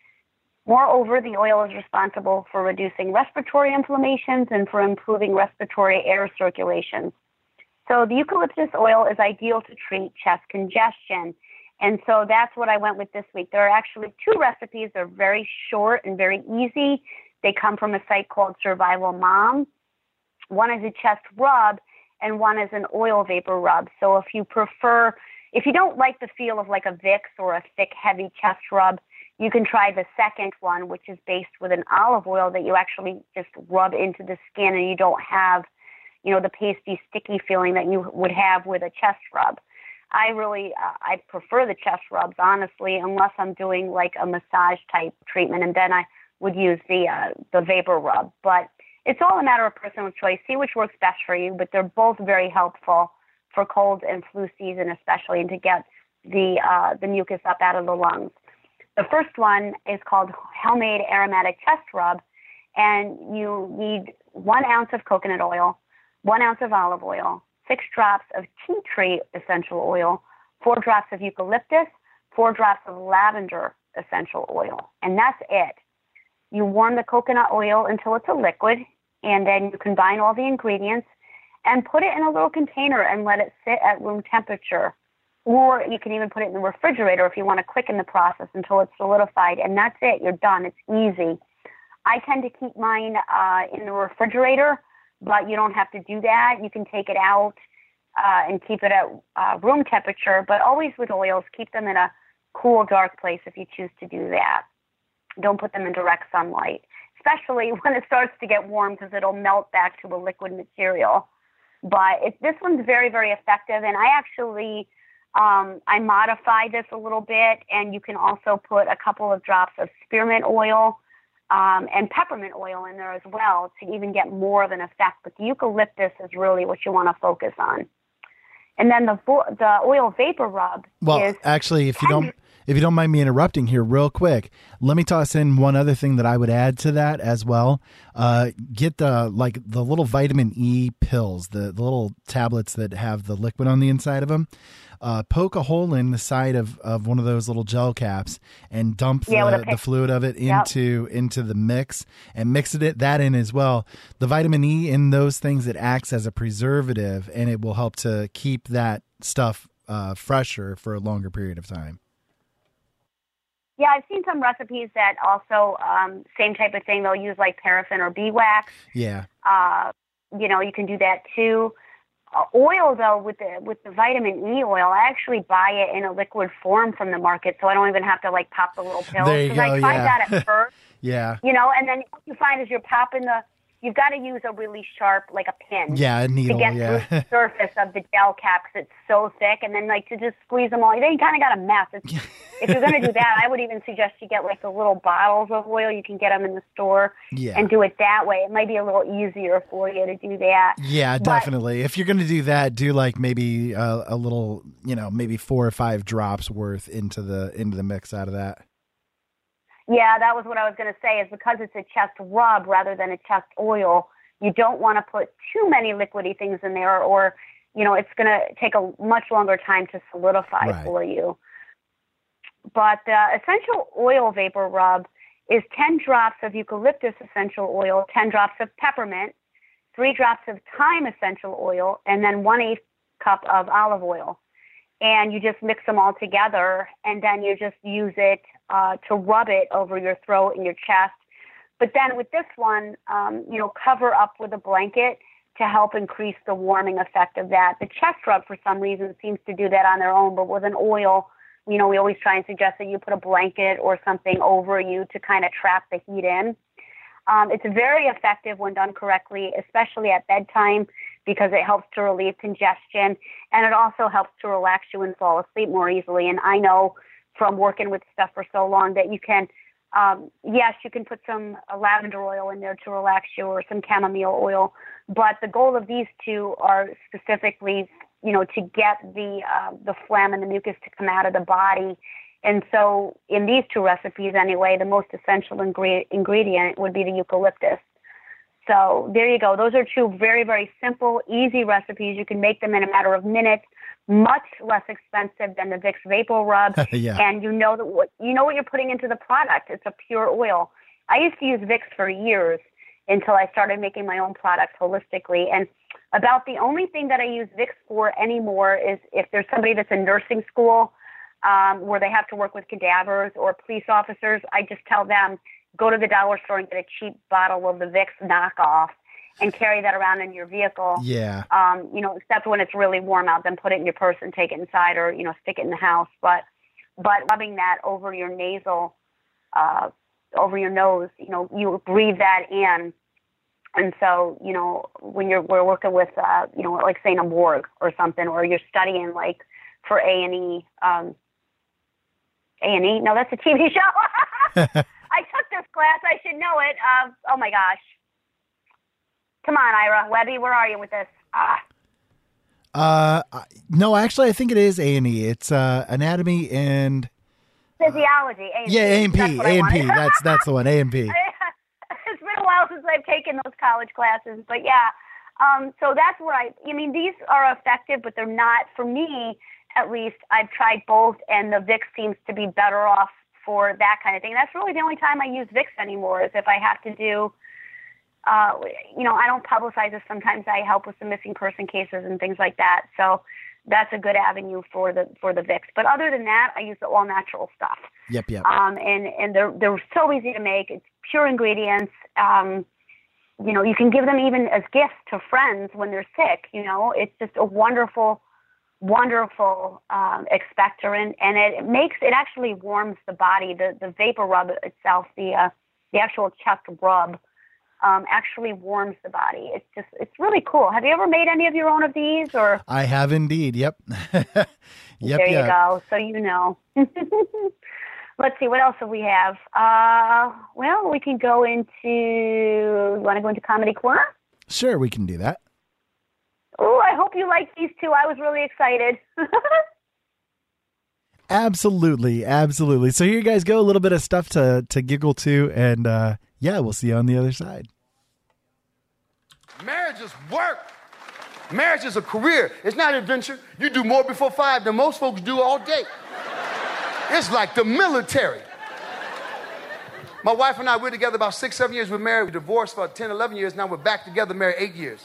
Speaker 3: Moreover, the oil is responsible for reducing respiratory inflammations and for improving respiratory air circulation. So the eucalyptus oil is ideal to treat chest congestion. And so that's what I went with this week. There are actually two recipes. They're very short and very easy. They come from a site called Survival Mom. One is a chest rub, and one is an oil vapor rub. So if you prefer, if you don't like the feel of like a Vicks or a thick, heavy chest rub, you can try the second one, which is based with an olive oil that you actually just rub into the skin, and you don't have, you know, the pasty, sticky feeling that you would have with a chest rub. I really, uh, I prefer the chest rubs, honestly, unless I'm doing like a massage type treatment, and then I would use the uh, the vapor rub. But it's all a matter of personal choice. See which works best for you, but they're both very helpful for cold and flu season especially, and to get the uh, the mucus up out of the lungs. The first one is called Homemade Aromatic Chest Rub, and you need one ounce of coconut oil, one ounce of olive oil, six drops of tea tree essential oil, four drops of eucalyptus, four drops of lavender essential oil, and that's it. You warm the coconut oil until it's a liquid, and then you combine all the ingredients and put it in a little container and let it sit at room temperature. Or you can even put it in the refrigerator if you want to quicken the process until it's solidified, and that's it. You're done. It's easy. I tend to keep mine uh, in the refrigerator, but you don't have to do that. You can take it out uh, and keep it at uh, room temperature, but always with oils, keep them in a cool, dark place if you choose to do that. Don't put them in direct sunlight, especially when it starts to get warm, because it'll melt back to a liquid material. But it, this one's very, very effective, and I actually um, I modify this a little bit, and you can also put a couple of drops of spearmint oil um, and peppermint oil in there as well to even get more of an effect. But the eucalyptus is really what you want to focus on. And then the the oil vapor rub
Speaker 1: well,
Speaker 3: is...
Speaker 1: Well, actually, if you don't... If you don't mind me interrupting here real quick, let me toss in one other thing that I would add to that as well. Uh, get the like the little vitamin E pills, the, the little tablets that have the liquid on the inside of them. Uh, poke a hole in the side of, of one of those little gel caps and dump the,
Speaker 3: yeah,
Speaker 1: the fluid of it into yep. into the mix and mix it that in as well. The vitamin E in those things, it acts as a preservative, and it will help to keep that stuff uh, fresher for a longer period of time.
Speaker 3: Yeah, I've seen some recipes that also, um, same type of thing, they'll use like paraffin or beeswax.
Speaker 1: Yeah.
Speaker 3: Uh, you know, you can do that too. Uh, oil, though, with the with the vitamin E oil, I actually buy it in a liquid form from the market, so I don't even have to like pop the little pills.
Speaker 1: There you go,
Speaker 3: I tried
Speaker 1: yeah.
Speaker 3: that at first.
Speaker 1: Yeah.
Speaker 3: You know, and then what you find is you're popping the, you've got to use a really sharp, like a pin.
Speaker 1: Yeah, a needle,
Speaker 3: to get
Speaker 1: yeah.
Speaker 3: through the surface of the gel cap because it's so thick, and then like to just squeeze them all. Then you kind of got a mess. It's, if you're going to do that, I would even suggest you get like the little bottles of oil. You can get them in the store
Speaker 1: Yeah.
Speaker 3: and do it that way. It might be a little easier for you to do that.
Speaker 1: Yeah,
Speaker 3: But-
Speaker 1: definitely. If you're going to do that, do like maybe a, a little, you know, maybe four or five drops worth into the into the mix out of that.
Speaker 3: Yeah, that was what I was going to say, is because it's a chest rub rather than a chest oil, you don't want to put too many liquidy things in there, or, you know, it's going to take a much longer time to solidify
Speaker 1: Right.
Speaker 3: for you. But uh, essential oil vapor rub is ten drops of eucalyptus essential oil, ten drops of peppermint, three drops of thyme essential oil, and then one eighth cup of olive oil. And you just mix them all together, and then you just use it uh, to rub it over your throat and your chest. But then with this one, um, you know, cover up with a blanket to help increase the warming effect of that. The chest rub, for some reason, seems to do that on their own, but with an oil, you know, we always try and suggest that you put a blanket or something over you to kind of trap the heat in. Um, it's very effective when done correctly, especially at bedtime, because it helps to relieve congestion, and it also helps to relax you and fall asleep more easily. And I know from working with stuff for so long that you can, um, yes, you can put some uh, lavender oil in there to relax you, or some chamomile oil, but the goal of these two are specifically, you know, to get the uh, the phlegm and the mucus to come out of the body. And so in these two recipes anyway, the most essential ingre- ingredient would be the eucalyptus. So there you go. Those are two very, very simple, easy recipes. You can make them in a matter of minutes, much less expensive than the Vicks Vapor Rub.
Speaker 1: Yeah.
Speaker 3: And you know that what you know what you're putting into the product. It's a pure oil. I used to use Vicks for years until I started making my own products holistically. And about the only thing that I use Vicks for anymore is if there's somebody that's in nursing school um, where they have to work with cadavers, or police officers, I just tell them, go to the dollar store and get a cheap bottle of the Vicks knockoff and carry that around in your vehicle.
Speaker 1: Yeah.
Speaker 3: Um, you know, except when it's really warm out, then put it in your purse and take it inside, or, you know, stick it in the house. But, but rubbing that over your nasal, uh, over your nose, you know, you breathe that in. And so, you know, when you're, we're working with, uh, you know, like say in a morgue or something, or you're studying like for A and E, um, A and E, no, that's a T V show. I took this class. I should know it. Uh, oh, my gosh. Come on, Ira. Webby, where are you with this? Ah.
Speaker 1: Uh, I- no, actually, I think it is A and E. It's uh, anatomy and
Speaker 3: Physiology. A and P.
Speaker 1: yeah, A and
Speaker 3: That's
Speaker 1: P.
Speaker 3: what I
Speaker 1: A and P.
Speaker 3: wanted.
Speaker 1: That's that's the one. A and P.
Speaker 3: It's been a while since I've taken those college classes. But, yeah. Um, so that's where I, I mean, these are effective, but they're not, for me, at least, I've tried both, and the Vicks seems to be better off for that kind of thing. That's really the only time I use Vicks anymore, is if I have to do, uh, you know, I don't publicize this. Sometimes I help with some missing person cases and things like that. So that's a good avenue for the for the Vicks. But other than that, I use the all natural stuff.
Speaker 1: Yep, yep.
Speaker 3: Um, and and they're they're so easy to make. It's pure ingredients. Um, you know, you can give them even as gifts to friends when they're sick. You know, it's just a wonderful. wonderful um, expectorant, and it, it makes it actually warms the body. The the vapor rub itself, the uh, the actual chest rub, um, actually warms the body. It's just it's really cool. Have you ever made any of your own of these? Or
Speaker 1: I have indeed. Yep. yep.
Speaker 3: there you
Speaker 1: yep.
Speaker 3: go. So you know. Let's see, what else do we have? Uh, well, we can go into. You want to go into Comedy Corner?
Speaker 1: Sure, we can do that.
Speaker 3: Oh, I hope you like these two. I was really excited.
Speaker 1: Absolutely, absolutely. So here you guys go, a little bit of stuff to to giggle to, and uh, yeah, we'll see you on the other side.
Speaker 5: Marriage is work. Marriage is a career. It's not an adventure. You do more before five than most folks do all day. It's like the military. My wife and I, we're together about six, seven years. We're married. We divorced for ten, eleven years. Now we're back together, married eight years.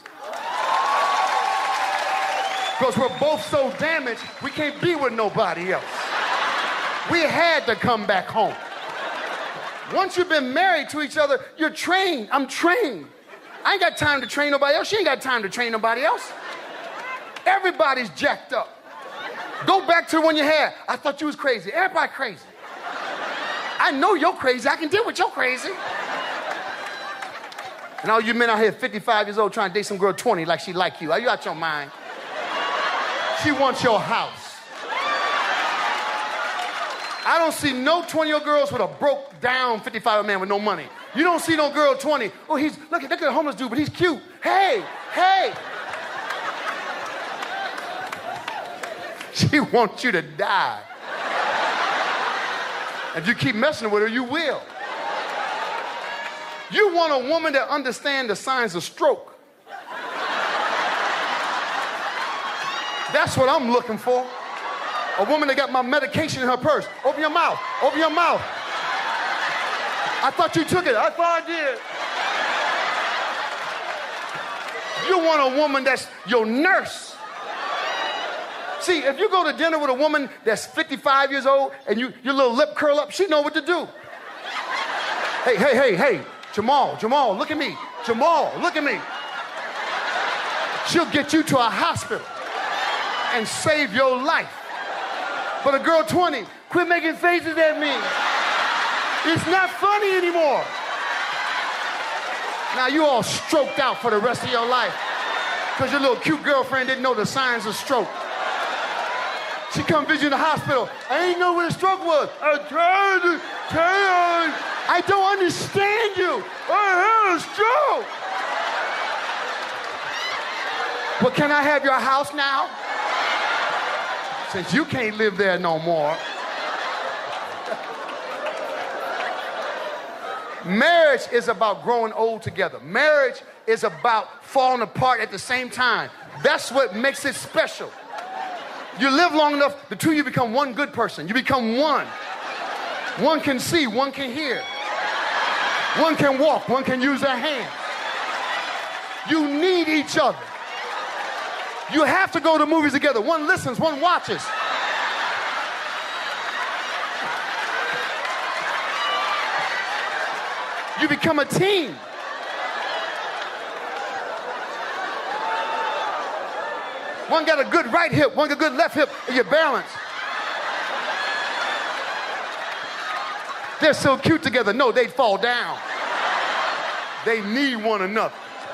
Speaker 5: Because we're both so damaged, we can't be with nobody else. We had to come back home. Once you've been married to each other, you're trained. I'm trained. I ain't got time to train nobody else. She ain't got time to train nobody else. Everybody's jacked up. Go back to when you had, I thought you was crazy. Everybody crazy. I know you're crazy. I can deal with your crazy. And all you men out here fifty-five years old trying to date some girl twenty like she like you. Are you out your mind? She wants your house. I don't see no twenty-year-old girls with a broke down fifty-five-year-old man with no money. You don't see no girl twenty. Oh, he's, look at, look at the homeless dude, but he's cute. Hey, hey. She wants you to die. If you keep messing with her, you will. You want a woman that understands the signs of stroke. That's what I'm looking for. A woman that got my medication in her purse. Open your mouth. Open your mouth. I thought you took it. I thought I did. You want a woman that's your nurse. See, if you go to dinner with a woman that's fifty-five years old and you, your little lip curl up, she know what to do. Hey, hey, hey, hey, Jamal, Jamal, look at me. Jamal, look at me. She'll get you to a hospital and save your life. But a girl twenty, quit making faces at me. It's not funny anymore. Now you all stroked out for the rest of your life because your little cute girlfriend didn't know the signs of stroke. She come visit the hospital. I ain't know what a stroke was. I tried to tell you. I don't understand you. I had a stroke. But can I have your house now? Since you can't live there no more. Marriage is about growing old together. Marriage is about falling apart at the same time. That's what makes it special. You live long enough, the two of you become one good person. You become one. One can see, one can hear. One can walk, one can use their hands. You need each other. You have to go to movies together. One listens, one watches. You become a team. One got a good right hip, one got a good left hip, and you balance. They're so cute together. No, they'd fall down. They need one another.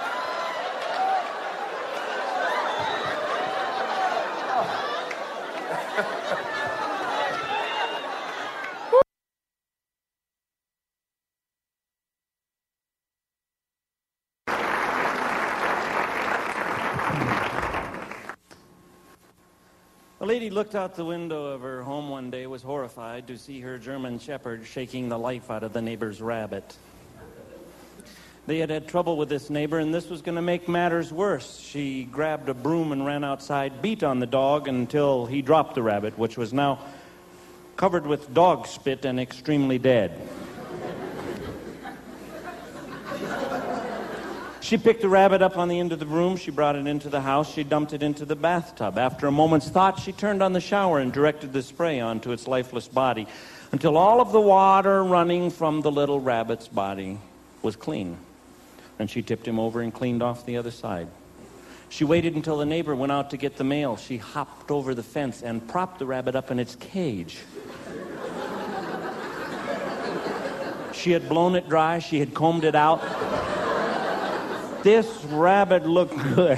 Speaker 6: A lady looked out the window of her home one day, was horrified to see her German shepherd shaking the life out of the neighbor's rabbit. They had had trouble with this neighbor, and this was going to make matters worse. She grabbed a broom and ran outside, beat on the dog until he dropped the rabbit, which was now covered with dog spit and extremely dead. She picked the rabbit up on the end of the broom. She brought it into the house. She dumped it into the bathtub. After a moment's thought, she turned on the shower and directed the spray onto its lifeless body until all of the water running from the little rabbit's body was clean. And she tipped him over and cleaned off the other side. She waited until the neighbor went out to get the mail. She hopped over the fence and propped the rabbit up in its cage. She had blown it dry. She had combed it out. This rabbit looked good.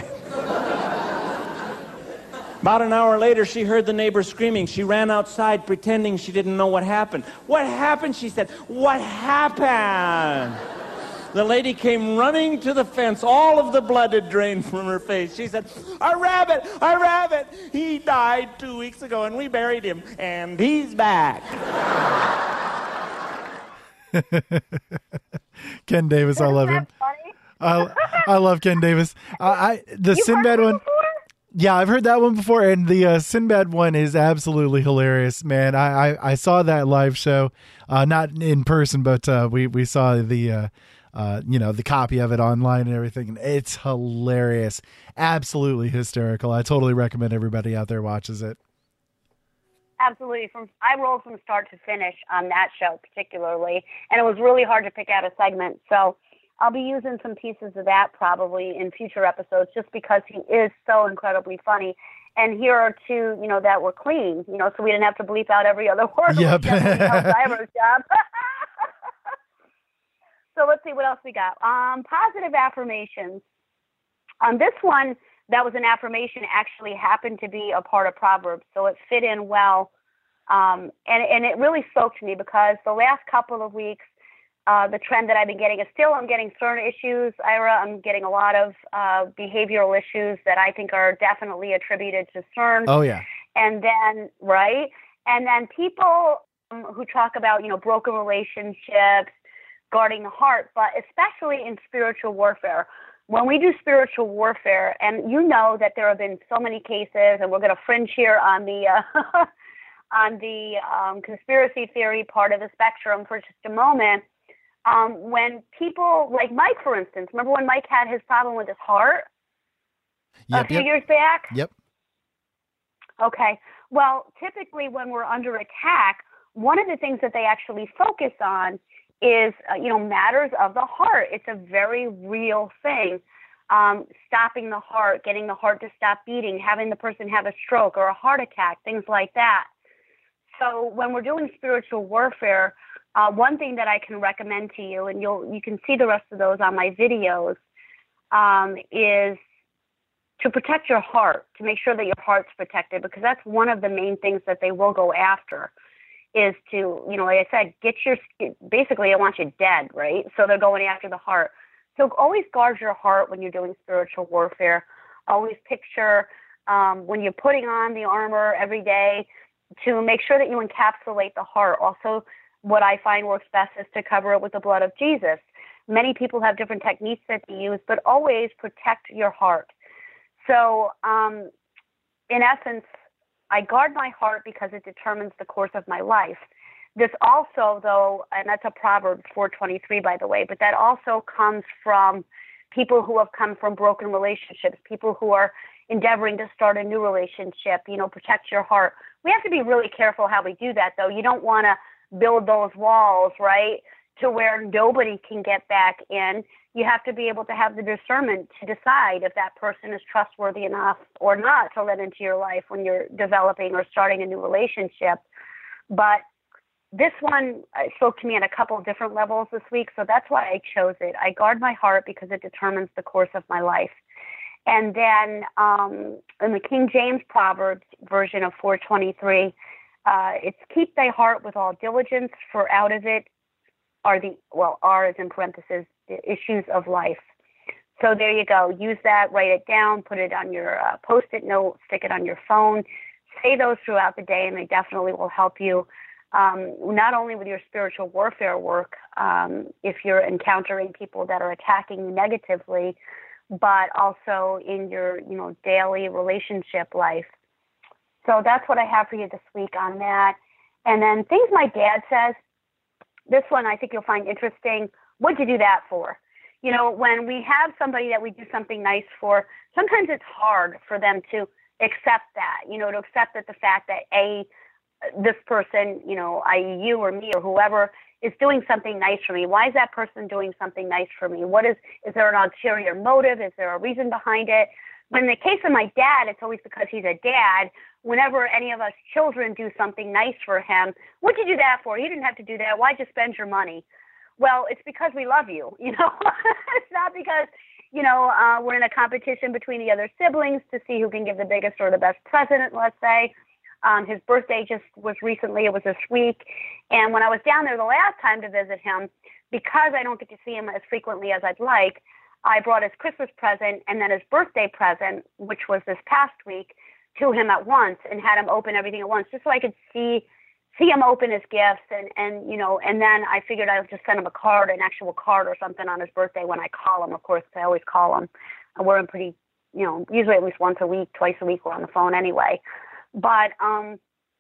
Speaker 6: About an hour later, she heard the neighbor screaming. She ran outside pretending she didn't know what happened. What happened? She said, what happened? The lady came running to the fence. All of the blood had drained from her face. She said, a rabbit, a rabbit. He died two weeks ago and we buried him and he's back.
Speaker 1: Ken Davis, I love him. I I love Ken Davis. I, I the
Speaker 3: You've
Speaker 1: Sinbad
Speaker 3: heard
Speaker 1: one.
Speaker 3: before?
Speaker 1: Yeah, I've heard that one before, and the uh, Sinbad one is absolutely hilarious, man. I, I, I saw that live show, uh, not in person, but uh, we we saw the uh, uh, you know the copy of it online and everything. And it's hilarious, absolutely hysterical. I totally recommend everybody out there watches it.
Speaker 3: Absolutely. From I rolled from start to finish on that show particularly, and it was really hard to pick out a segment. So I'll be using some pieces of that probably in future episodes just because he is so incredibly funny. And here are two, you know, that were clean, you know, so we didn't have to bleep out every other word.
Speaker 1: Yep.
Speaker 3: Job. So let's let's see what else we got. Um, positive affirmations. Um, this one, that was an affirmation, actually happened to be a part of Proverbs, so it fit in well. Um, and, and it really spoke to me because the last couple of weeks, uh, the trend that I've been getting is still I'm getting certain issues, Ira. I'm getting a lot of uh, behavioral issues that I think are definitely attributed to CERN.
Speaker 1: Oh, yeah.
Speaker 3: And then, right? And then people um, who talk about, you know, broken relationships, guarding the heart, but especially in spiritual warfare. When we do spiritual warfare, and you know that there have been so many cases, and we're going to fringe here on the uh, on the um, conspiracy theory part of the spectrum for just a moment. Um, when people, like Mike, for instance, remember when Mike had his problem with his heart
Speaker 1: yep,
Speaker 3: a few
Speaker 1: yep.
Speaker 3: years back?
Speaker 1: Yep.
Speaker 3: Okay. Well, typically when we're under attack, one of the things that they actually focus on is, uh, you know, matters of the heart. It's a very real thing. Um, stopping the heart, getting the heart to stop beating, having the person have a stroke or a heart attack, things like that. So when we're doing spiritual warfare, uh, one thing that I can recommend to you, and you'll you can see the rest of those on my videos, um, is to protect your heart, to make sure that your heart's protected, because that's one of the main things that they will go after, is to, you know, like I said, get your, basically they want you dead, right? So they're going after the heart. So always guard your heart when you're doing spiritual warfare. Always picture um, when you're putting on the armor every day to make sure that you encapsulate the heart. Also, what I find works best is to cover it with the blood of Jesus. Many people have different techniques that they use, but always protect your heart. So um, in essence, I guard my heart because it determines the course of my life. This also, though, and that's a Proverbs four twenty-three, by the way, but that also comes from people who have come from broken relationships, people who are endeavoring to start a new relationship, you know, protect your heart. We have to be really careful how we do that, though. You don't want to build those walls, right, to where nobody can get back in. You have to be able to have the discernment to decide if that person is trustworthy enough or not to let into your life when you're developing or starting a new relationship. But this one spoke to me on a couple of different levels this week, so that's why I chose it. I guard my heart because it determines the course of my life. And then um, in the King James Proverbs version of four twenty-three, uh, it's keep thy heart with all diligence, for out of it are the, well, are is in parentheses, the issues of life. So there you go. Use that, write it down, put it on your uh, Post-it note, stick it on your phone. Say those throughout the day, and they definitely will help you, um, not only with your spiritual warfare work, um, if you're encountering people that are attacking you negatively, but also in your, you know, daily relationship life. So that's what I have for you this week on that. And then things my dad says. This one I think you'll find interesting. What'd you do that for? You know, when we have somebody that we do something nice for, sometimes it's hard for them to accept that, you know, to accept that the fact that, A, this person, you know, that is you or me or whoever, is doing something nice for me. Why is that person doing something nice for me? What is, is there an ulterior motive? Is there a reason behind it? But in the case of my dad, it's always because he's a dad. Whenever any of us children do something nice for him, what'd you do that for? You didn't have to do that. Why'd you spend your money? Well, it's because we love you, you know. It's not because, you know, uh, we're in a competition between the other siblings to see who can give the biggest or the best present, let's say. Um, his birthday just was recently. It was this week. And when I was down there the last time to visit him, because I don't get to see him as frequently as I'd like, I brought his Christmas present and then his birthday present, which was this past week, to him at once and had him open everything at once just so I could see see him open his gifts. And, and you know, and then I figured I would just send him a card, an actual card or something on his birthday when I call him, of course, 'cause I always call him. We're in pretty, you know, usually at least once a week, twice a week we're on the phone anyway. But um,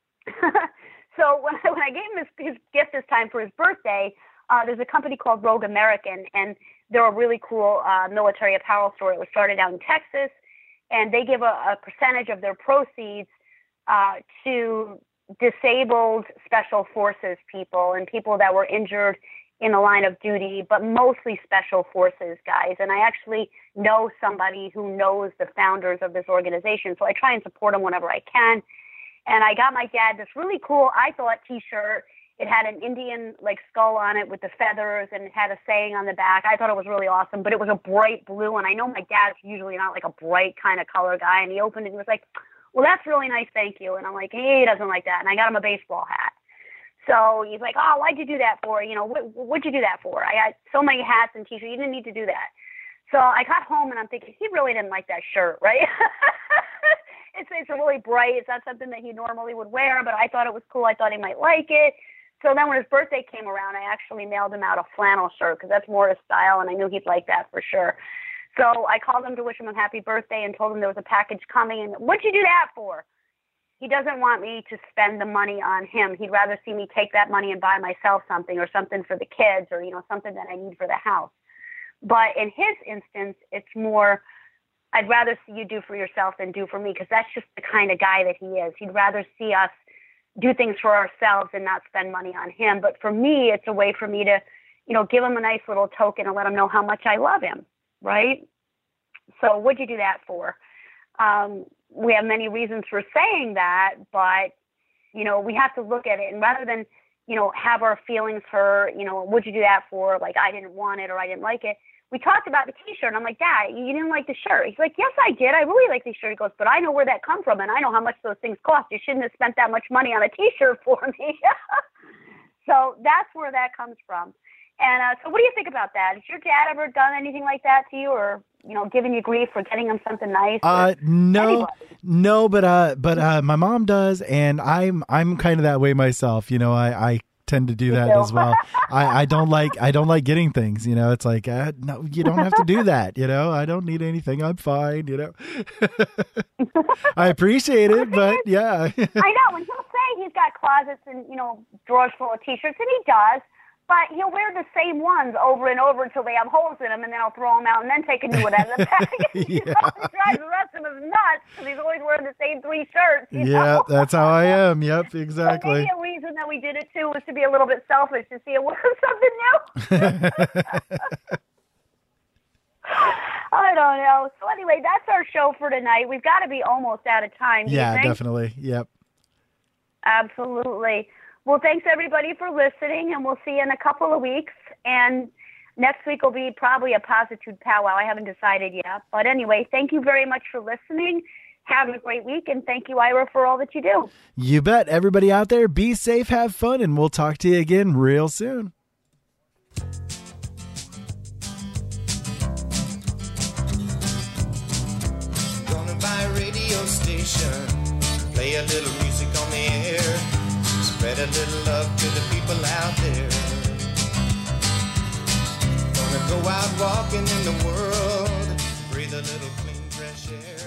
Speaker 3: so when I, when I gave him his, his gift this time for his birthday, uh, there's a company called Rogue American, and they're a really cool uh, military apparel store. It was started out in Texas, and they give a, a percentage of their proceeds uh, to disabled special forces people and people that were injured in the line of duty, but mostly special forces guys. And I actually know somebody who knows the founders of this organization, so I try and support them whenever I can. And I got my dad this really cool, I thought, T-shirt. It had an Indian like skull on it with the feathers, and it had a saying on the back. I thought it was really awesome, but it was a bright blue, and I know my dad's usually not like a bright kind of color guy, and he opened it and he was like, well, that's really nice, thank you. And I'm like, he doesn't like that, and I got him a baseball hat. So he's like, oh, why'd you do that for? You know, what, what'd you do that for? I got so many hats and t-shirts. You didn't need to do that. So I got home, and I'm thinking, he really didn't like that shirt, right? it's it's really bright. It's not something that he normally would wear, but I thought it was cool. I thought he might like it. So then when his birthday came around, I actually mailed him out a flannel shirt because that's more his style, and I knew he'd like that for sure. So I called him to wish him a happy birthday and told him there was a package coming. And what'd you do that for? He doesn't want me to spend the money on him. He'd rather see me take that money and buy myself something or something for the kids or, you know, something that I need for the house. But in his instance, it's more, I'd rather see you do for yourself than do for me because that's just the kind of guy that he is. He'd rather see us do things for ourselves and not spend money on him. But for me, it's a way for me to, you know, give him a nice little token and let him know how much I love him, right? So what'd you do that for? Um, we have many reasons for saying that, but, you know, we have to look at it. And rather than, you know, have our feelings hurt, you know, what'd you do that for? Like, I didn't want it or I didn't like it. We talked about the T-shirt, and I'm like, Dad, you didn't like the shirt. He's like, yes, I did. I really like the shirt. He goes, but I know where that come from, and I know how much those things cost. You shouldn't have spent that much money on a T-shirt for me. So that's where that comes from. And uh, so what do you think about that? Has your dad ever done anything like that to you or, you know, giving you grief for getting him something nice?
Speaker 1: Uh, no,
Speaker 3: anybody?
Speaker 1: no, but, uh, but, uh, my mom does. And I'm, I'm kind of that way myself. You know, I, I tend to do that
Speaker 3: too.
Speaker 1: as well. I, I don't like, I don't like getting things, you know, it's like, uh, no, you don't have to do that. You know, I don't need anything. I'm fine. You know, I appreciate it, but yeah.
Speaker 3: I know. And he'll say he's got closets and, you know, drawers full of T-shirts, and he does. But he'll wear the same ones over and over until they have holes in them, and then I'll throw them out and then take a new one out of the package. You
Speaker 1: Yeah.
Speaker 3: know, it drives the rest of us nuts because he's always wearing the same three shirts. You
Speaker 1: Yeah,
Speaker 3: know?
Speaker 1: that's how I am. Yep,
Speaker 3: So
Speaker 1: exactly.
Speaker 3: maybe a reason that we did it, too, was to be a little bit selfish, to see it was something new. I don't know. So anyway, that's our show for tonight. We've got to be almost out of time. Do you
Speaker 1: Yeah,
Speaker 3: think?
Speaker 1: definitely. Yep.
Speaker 3: Absolutely. Well, thanks everybody for listening, and we'll see you in a couple of weeks. And next week will be probably a Positude powwow. I haven't decided yet. But anyway, thank you very much for listening. Have a great week, and thank you, Ira, for all that you do.
Speaker 1: You bet. Everybody out there, be safe, have fun, and we'll talk to you again real soon.
Speaker 2: Gonna buy a radio station, play a little music on the air, spread a little love to the people out there. Gonna go out walking in the world, breathe a little clean fresh air.